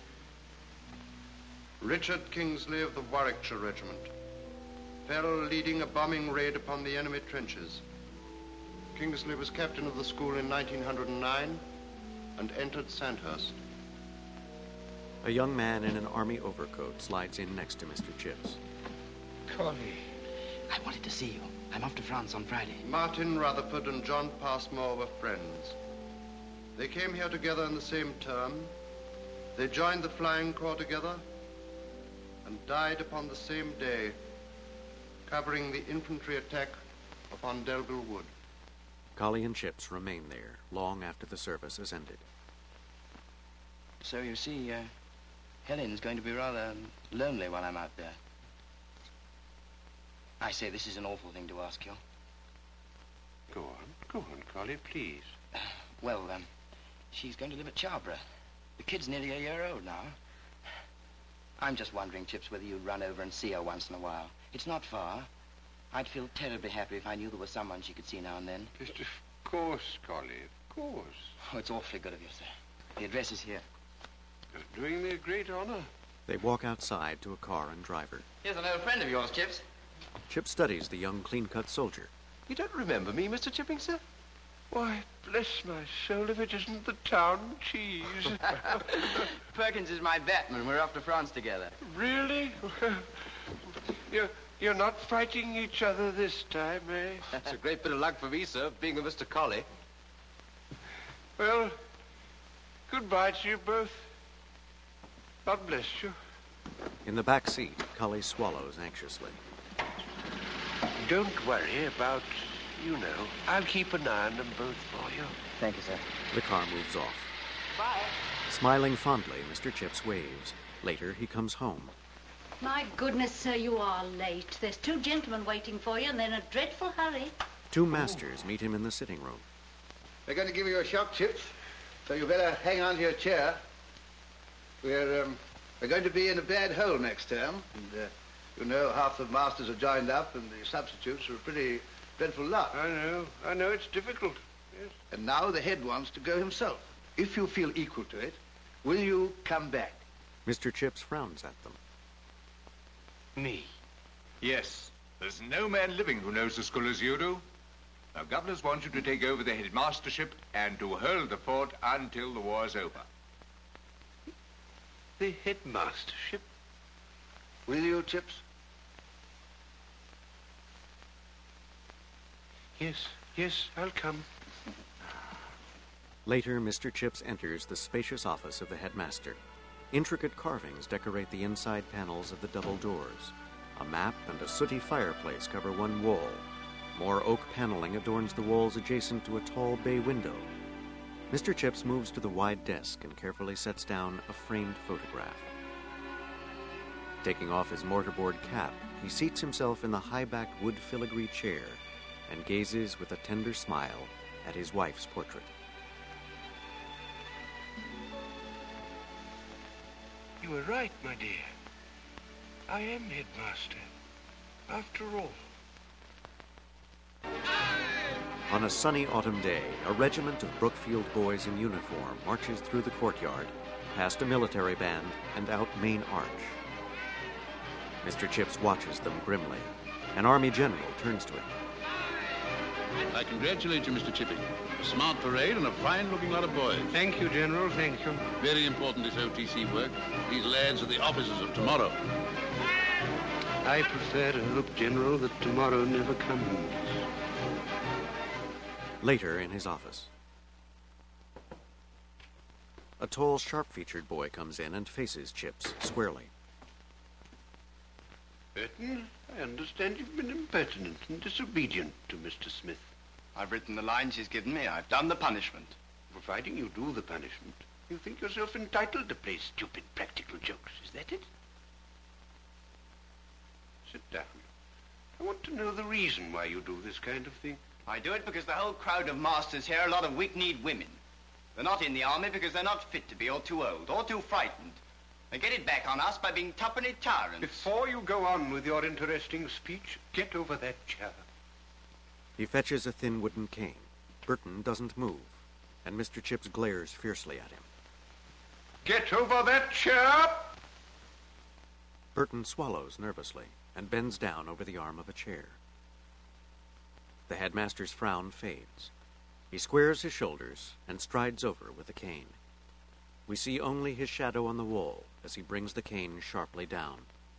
Richard Kingsley of the Warwickshire Regiment fell leading a bombing raid upon the enemy trenches. Kingsley was captain of the school in nineteen oh nine and entered Sandhurst. A young man in an army overcoat slides in next to Mister Chips. Collie. I wanted to see you. I'm off to France on Friday. Martin Rutherford and John Passmore were friends. They came here together in the same term. They joined the Flying Corps together and died upon the same day, covering the infantry attack upon Delville Wood. Collie and Chips remain there long after the service has ended. So you see, uh, Helen's going to be rather lonely while I'm out there. I say, this is an awful thing to ask you. Go on, go on, Collie, please. Well, um, she's going to live at Charborough. The kid's nearly a year old now. I'm just wondering, Chips, whether you'd run over and see her once in a while. It's not far. I'd feel terribly happy if I knew there was someone she could see now and then. Just of course, Collie, of course. Oh, it's awfully good of you, sir. The address is here. You're doing me a great honor. They walk outside to a car and driver. Here's an old friend of yours, Chips. Chip studies the young, clean-cut soldier. You don't remember me, Mister Chipping, sir? Why, bless my soul, if it isn't the town cheese. Perkins is my batman. We're off to France together. Really? You're, you're not fighting each other this time, eh? It's a great bit of luck for me, sir, being with Mister Collie. Well, goodbye to you both. God bless you. In the back seat, Collie swallows anxiously. Don't worry about, you know. I'll keep an eye on them both for you. Thank you, sir. The car moves off. Bye. Smiling fondly, Mister Chips waves. Later, he comes home. My goodness, sir, you are late. There's two gentlemen waiting for you, and they're in a dreadful hurry. Two masters meet him in the sitting room. They're going to give you a shock, Chips, so you better hang on to your chair. We're, um, we're going to be in a bad hole next term, and, uh, you know, half the masters are joined up, and the substitutes are a pretty dreadful lot. I know. I know it's difficult. Yes. And now the head wants to go himself. If you feel equal to it, will you come back? Mister Chips frowns at them. Me? Yes. There's no man living who knows the school as you do. The governors want you to take over the headmastership and to hold the fort until the war's over. The headmastership? Will you, Chips? Yes, yes, I'll come. Later, Mister Chips enters the spacious office of the headmaster. Intricate carvings decorate the inside panels of the double doors. A map and a sooty fireplace cover one wall. More oak paneling adorns the walls adjacent to a tall bay window. Mister Chips moves to the wide desk and carefully sets down a framed photograph. Taking off his mortarboard cap, he seats himself in the high-backed wood filigree chair and gazes with a tender smile at his wife's portrait. You were right, my dear. I am headmaster, after all. On a sunny autumn day, a regiment of Brookfield boys in uniform marches through the courtyard, past a military band, and out Main Arch. Mister Chips watches them grimly. An Army general turns to him. I congratulate you, Mister Chipping. A smart parade and a fine-looking lot of boys. Thank you, General, thank you. Very important, this O T C work. These lads are the officers of tomorrow. I prefer to hope, General, that tomorrow never comes. Later, in his office, a tall, sharp-featured boy comes in and faces Chips squarely. Burton, I understand you've been impertinent and disobedient to Mister Smith. I've written the line she's given me. I've done the punishment. Providing you do the punishment, you think yourself entitled to play stupid practical jokes. Is that it? Sit down. I want to know the reason why you do this kind of thing. I do it because the whole crowd of masters here are a lot of weak-kneed women. They're not in the army because they're not fit to be, or too old, or too frightened. They get it back on us by being tuppenny tyrants. Before you go on with your interesting speech, get over that chair. He fetches a thin wooden cane. Burton doesn't move, and Mister Chips glares fiercely at him. Get over that chair! Burton swallows nervously and bends down over the arm of a chair. The headmaster's frown fades. He squares his shoulders and strides over with the cane. We see only his shadow on the wall as he brings the cane sharply down.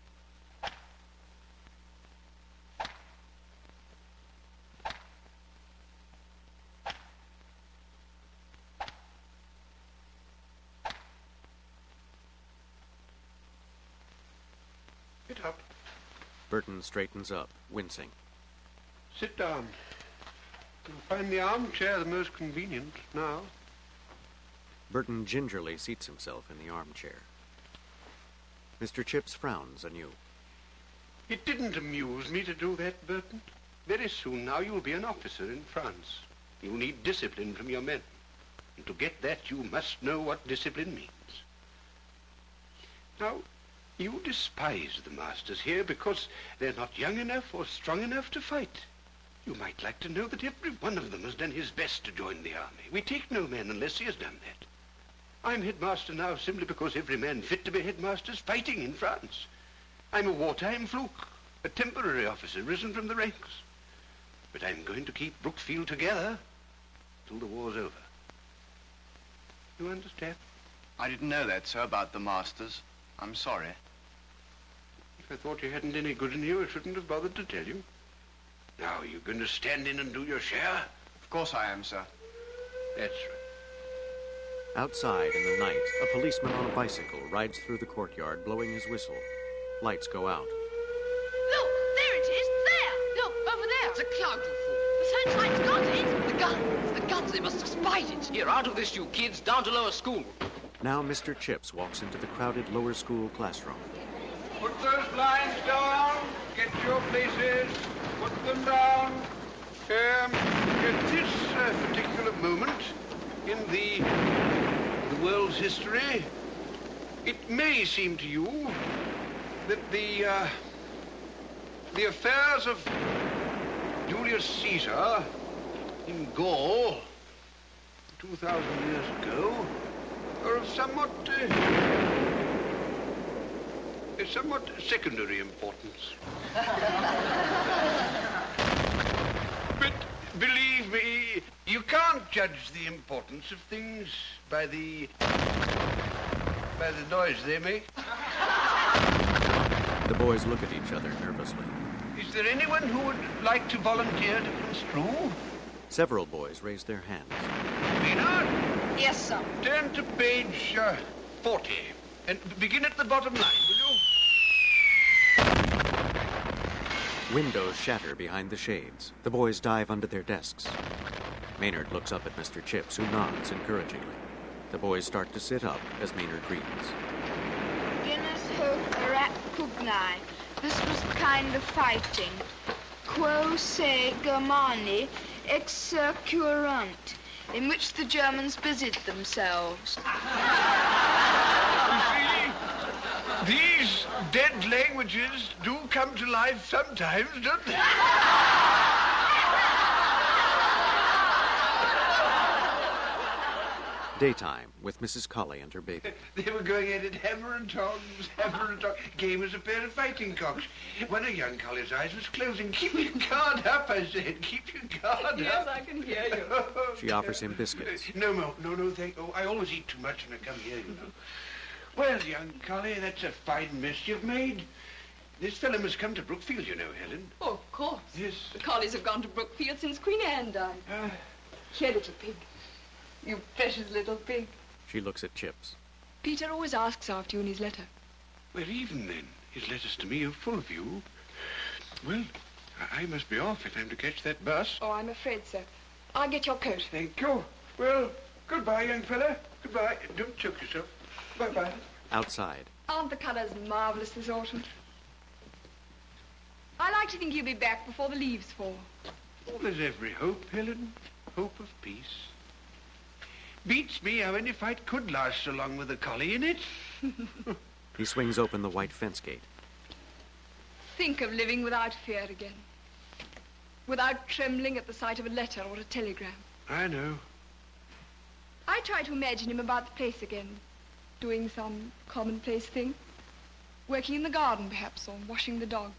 Get up. Burton straightens up, wincing. Sit down. You'll find the armchair the most convenient now. Burton gingerly seats himself in the armchair. Mister Chips frowns anew. It didn't amuse me to do that, Burton. Very soon now you'll be an officer in France. You'll need discipline from your men. And to get that, you must know what discipline means. Now, you despise the masters here because they're not young enough or strong enough to fight. You might like to know that every one of them has done his best to join the army. We take no man unless he has done that. I'm headmaster now simply because every man fit to be headmaster is fighting in France. I'm a wartime fluke, a temporary officer risen from the ranks. But I'm going to keep Brookfield together till the war's over. You understand? I didn't know that, sir, about the masters. I'm sorry. If I thought you hadn't any good in you, I shouldn't have bothered to tell you. Now, are you going to stand in and do your share? Of course I am, sir. That's right. Outside in the night, a policeman on a bicycle rides through the courtyard, blowing his whistle. Lights go out. Look, there it is. There. Look, over there. It's a cloud fall. The searchlight's got it. The guns. The guns. They must have spied it. Here, out of this, you kids. Down to lower school. Now Mister Chips walks into the crowded lower school classroom. Put those blinds down. Get your places. Put them down. Um, at this uh, particular moment in the, the world's history, it may seem to you that the, uh, the affairs of Julius Caesar in Gaul two thousand years ago are of somewhat uh, a somewhat secondary importance. But believe me, you can't judge the importance of things by the... by the noise they make. The boys look at each other nervously. Is there anyone who would like to volunteer to construe? Several boys raise their hands. Maynard? Yes, sir. Turn to page uh, forty and begin at the bottom line, will you? Windows shatter behind the shades. The boys dive under their desks. Maynard looks up at Mister Chips, who nods encouragingly. The boys start to sit up as Maynard reads. Genus hoc erat pugnae. This was kind of fighting. Quo se Germani exercurunt, in which the Germans busied themselves. You see, these dead languages do come to life sometimes, don't they? Daytime with Missus Colley and her baby. They were going at it hammer and tongs, hammer and tongs, game as a pair of fighting cocks. When a young collie's eyes was closing, keep your guard up, I said, keep your guard Yes, up. I can hear you. She offers him biscuits. No, no, no, no, thank you. Oh, I always eat too much when I come here, you know. Well, young collie, that's a fine mess you've made. This fellow must come to Brookfield, you know, Helen. Oh, of course. Yes. The collies have gone to Brookfield since Queen Anne died. Uh, Here, little pig. You precious little pig. She looks at Chips. Peter always asks after you in his letter. Well, even then, his letters to me are full of you. Well, I, I must be off if I'm to catch that bus. Oh, I'm afraid so. I'll get your coat. Thank you. Well, goodbye, young fella. Goodbye. Don't choke yourself. Bye-bye. Outside. Aren't the colours marvellous this autumn? I like to think you'll be back before the leaves fall. Oh, there's every hope, Helen. Hope of peace. Beats me how any fight could last so long with a collie in it. He swings open the white fence gate. Think of living without fear again. Without trembling at the sight of a letter or a telegram. I know. I try to imagine him about the place again. Doing some commonplace thing. Working in the garden, perhaps, or washing the dog.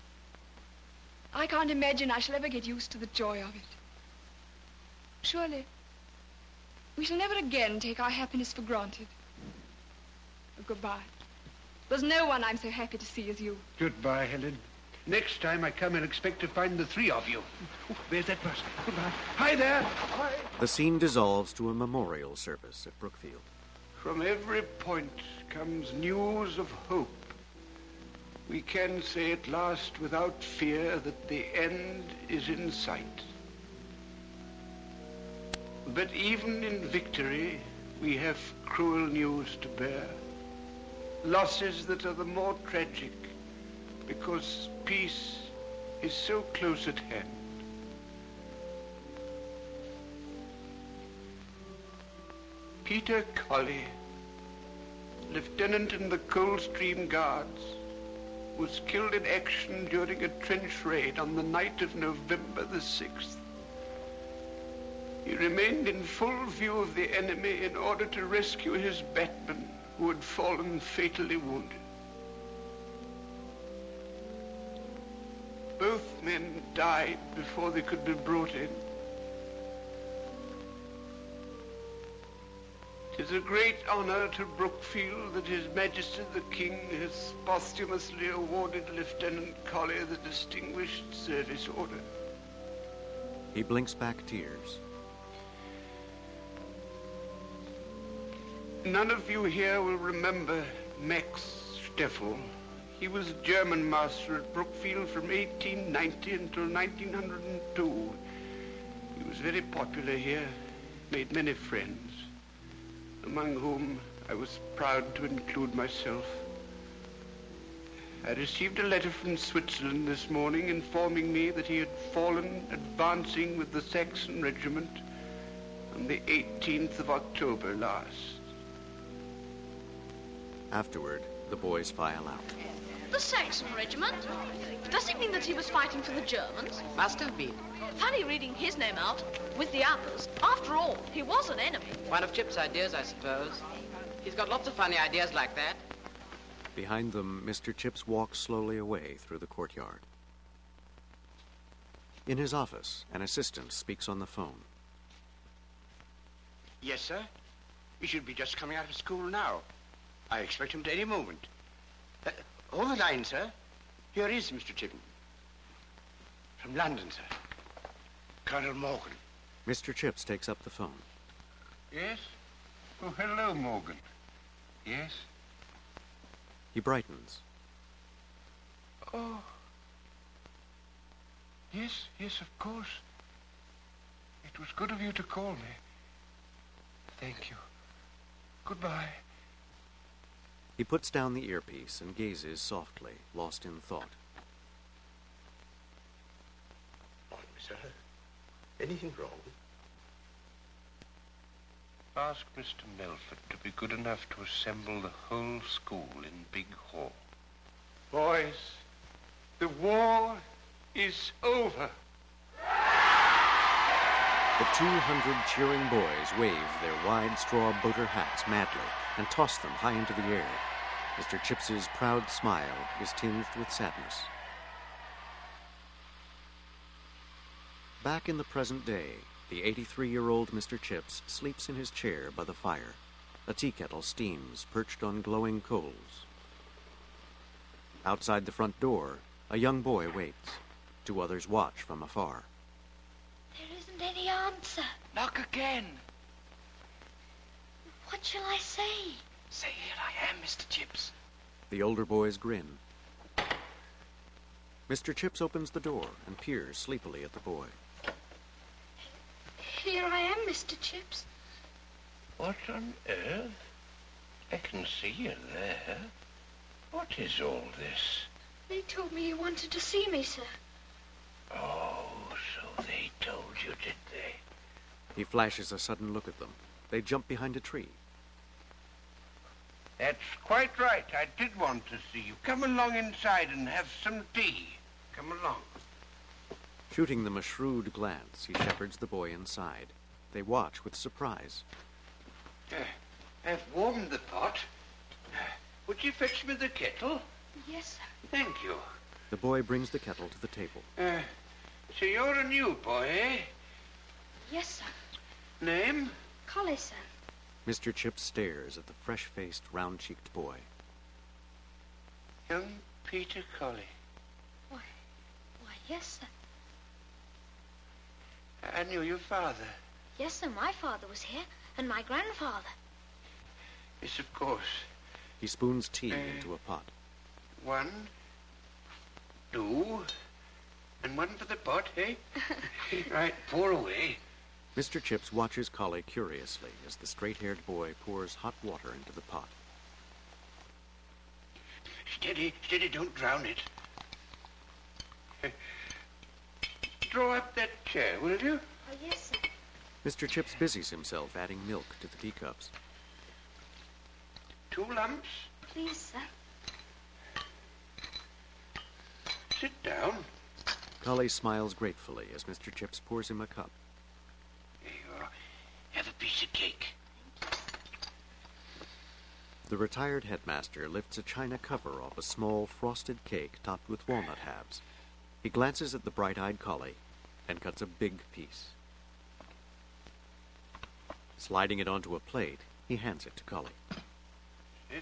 I can't imagine I shall ever get used to the joy of it. Surely, we shall never again take our happiness for granted. Oh, goodbye. There's no one I'm so happy to see as you. Goodbye, Helen. Next time I come, I'll expect to find the three of you. Oh, there's that bus. Goodbye. Hi there. Hi. The scene dissolves to a memorial service at Brookfield. From every point comes news of hope. We can say at last without fear that the end is in sight. But even in victory, we have cruel news to bear. Losses that are the more tragic because peace is so close at hand. Peter Colley, lieutenant in the Coldstream Guards, was killed in action during a trench raid on the night of November the sixth. He remained in full view of the enemy in order to rescue his batman, who had fallen fatally wounded. Both men died before they could be brought in. It is a great honor to Brookfield that His Majesty the King has posthumously awarded Lieutenant Colley the Distinguished Service Order. He blinks back tears. None of you here will remember Max Steffel. He was German master at Brookfield from eighteen ninety until nineteen hundred two. He was very popular here, made many friends, among whom I was proud to include myself. I received a letter from Switzerland this morning informing me that he had fallen advancing with the Saxon regiment on the eighteenth of October last. Afterward, the boys file out. The Saxon regiment? Does it mean that he was fighting for the Germans? Must have been. Funny reading his name out with the others. After all, he was an enemy. One of Chip's ideas, I suppose. He's got lots of funny ideas like that. Behind them, Mister Chips walks slowly away through the courtyard. In his office, an assistant speaks on the phone. Yes, sir. He should be just coming out of school now. I expect him at any moment. Uh, hold the line, sir. Here is Mister Chipping. From London, sir. Colonel Morgan. Mister Chips takes up the phone. Yes? Oh, hello, Morgan. Yes? He brightens. Oh. Yes, yes, of course. It was good of you to call me. Thank you. Goodbye. He puts down the earpiece and gazes softly, lost in thought. Sir, anything wrong? Ask Mister Melford to be good enough to assemble the whole school in Big Hall. Boys, the war is over. The two hundred cheering boys wave their wide straw boater hats madly and toss them high into the air. Mister Chips's proud smile is tinged with sadness. Back in the present day, the eighty-three-year-old Mister Chips sleeps in his chair by the fire. A tea kettle steams, perched on glowing coals. Outside the front door, a young boy waits. Two others watch from afar. There isn't any answer. Knock again. What shall I say? Say, here I am, Mister Chips. The older boys grin. Mister Chips opens the door and peers sleepily at the boy. Here I am, Mister Chips. What on earth? I can see you there. What is all this? They told me you wanted to see me, sir. Oh, so they told you, did they? He flashes a sudden look at them. They jump behind a tree. That's quite right. I did want to see you. Come along inside and have some tea. Come along. Shooting them a shrewd glance, he shepherds the boy inside. They watch with surprise. Uh, I've warmed the pot. Uh, would you fetch me the kettle? Yes, sir. Thank you. The boy brings the kettle to the table. Uh, so you're a new boy, eh? Yes, sir. Name? Collie, sir. Mister Chips stares at the fresh-faced, round-cheeked boy. Young Peter Collie. Why, why, yes, sir. I knew your father. Yes, sir, my father was here, and my grandfather. Yes, of course. He spoons tea Uh, into a pot. One, two, and one for the pot, eh? Right, pour away. Mister Chips watches Collie curiously as the straight-haired boy pours hot water into the pot. Steady, steady, don't drown it. Draw up that chair, will you? Oh, yes, sir. Mister Chips busies himself adding milk to the teacups. Two lumps. Please, sir. Sit down. Collie smiles gratefully as Mister Chips pours him a cup. Here you are. Have a piece of cake. The retired headmaster lifts a china cover off a small frosted cake topped with walnut halves. He glances at the bright-eyed Collie and cuts a big piece. Sliding it onto a plate, he hands it to Collie. Yes.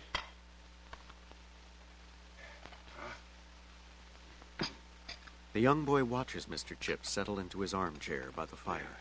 The young boy watches Mister Chips settle into his armchair by the fire.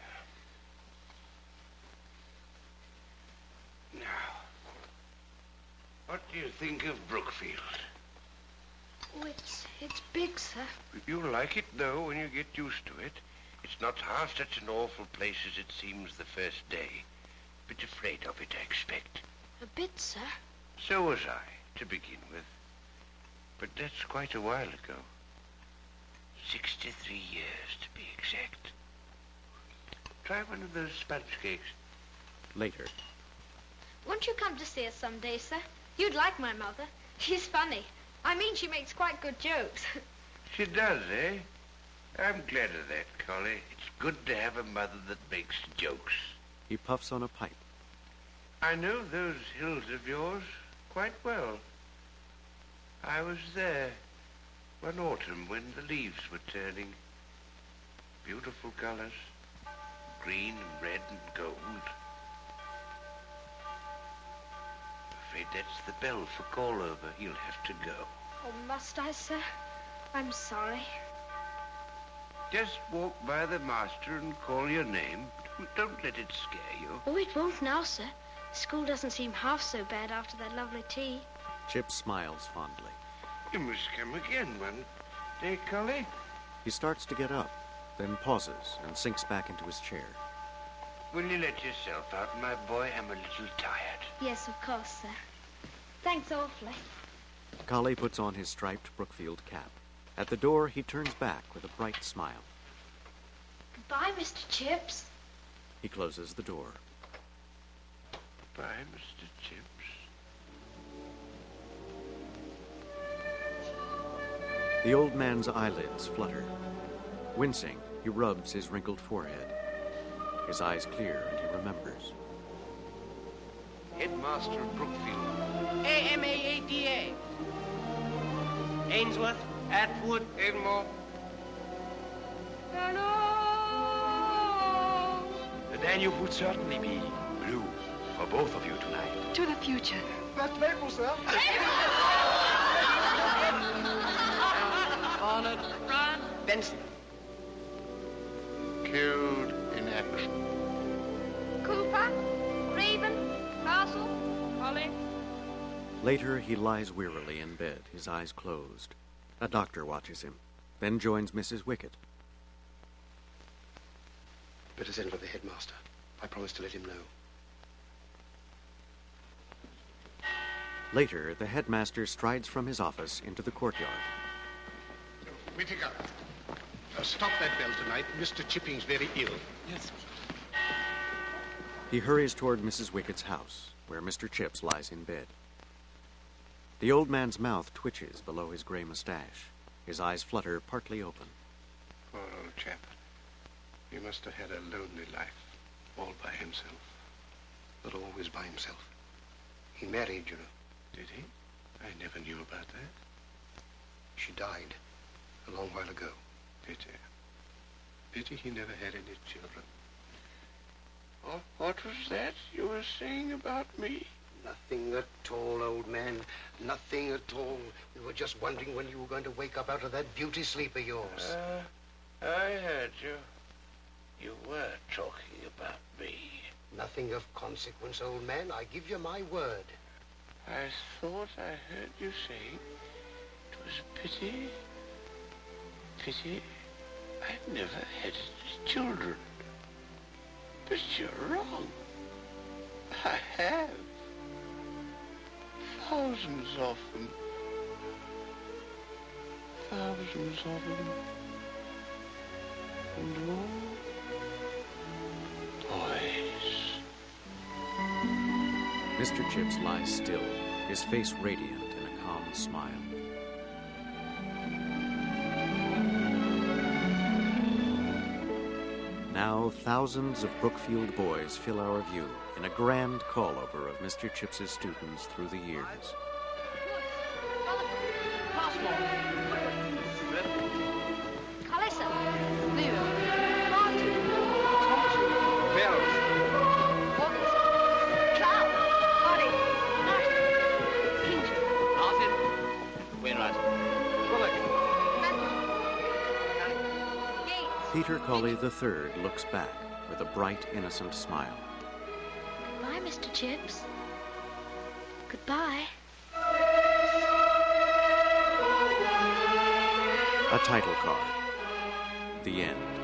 Now, what do you think of Brookfield? Oh, it's, it's big, sir. You'll like it, though, when you get used to it. It's not half such an awful place as it seems the first day. A bit afraid of it, I expect. A bit, sir. So was I, to begin with. But that's quite a while ago. Sixty-three years, to be exact. Try one of those sponge cakes. Later. Won't you come to see us someday, sir? You'd like my mother. She's funny. I mean, she makes quite good jokes. She does, eh? I'm glad of that, Collie. It's good to have a mother that makes jokes. He puffs on a pipe. I know those hills of yours quite well. I was there one autumn when the leaves were turning. Beautiful colors, green and red and gold. Afraid that's the bell for call over. He'll have to go. Oh, must I, sir? I'm sorry. Just walk by the master and call your name. Don't, don't let it scare you. Oh, it won't now, sir. School doesn't seem half so bad after that lovely tea. Chip smiles fondly. You must come again one day, Collie. He starts to get up, then pauses and sinks back into his chair. Will you let yourself out, my boy? I'm a little tired. Yes, of course, sir. Thanks awfully. Collie puts on his striped Brookfield cap. At the door, he turns back with a bright smile. Goodbye, Mister Chips. He closes the door. Goodbye, Mister Chips. The old man's eyelids flutter. Wincing, he rubs his wrinkled forehead. His eyes clear and he remembers. Headmaster of Brookfield. A M A A D A. Ainsworth, Atwood, Avonmore. Hello! Then you would certainly be blue for both of you tonight. To the future. That's Maple, sir. Barnard, Ryan, Benson. Killed in action. Cooper, Raven, Castle, Collie. Later, he lies wearily in bed, his eyes closed. A doctor watches him, then joins Missus Wickett. Better send for the headmaster. I promised to let him know. Later, the headmaster strides from his office into the courtyard. Whittaker, uh, stop that bell tonight. Mister Chipping's very ill. Yes. He hurries toward Missus Wickett's house, where Mister Chips lies in bed. The old man's mouth twitches below his gray mustache. His eyes flutter partly open. Poor old chap. He must have had a lonely life, all by himself. Not always by himself. He married, you know. Did he? I never knew about that. She died a long while ago. Pity. Pity he never had any children. Oh, what was that you were saying about me? Nothing at all, old man. Nothing at all. We were just wondering when you were going to wake up out of that beauty sleep of yours. Uh, I heard you. You were talking about me. Nothing of consequence, old man. I give you my word. I thought I heard you saying it was pity. Pity I'd never had children. But you're wrong. I have. Thousands of them. Thousands of them. And more boys. Mister Chips lies still, his face radiant in a calm smile. Now, thousands of Brookfield boys fill our view in a grand call-over of Mister Chips's students through the years. Carissa. Leo. Martin. Bells. August. Cloud. Hardy. Martin. Kingston. Arthur. Wainwright. Bullock. Peter Colley the Third looks back with a bright, innocent smile. Goodbye, Mister Chips. Goodbye. A title card. The end.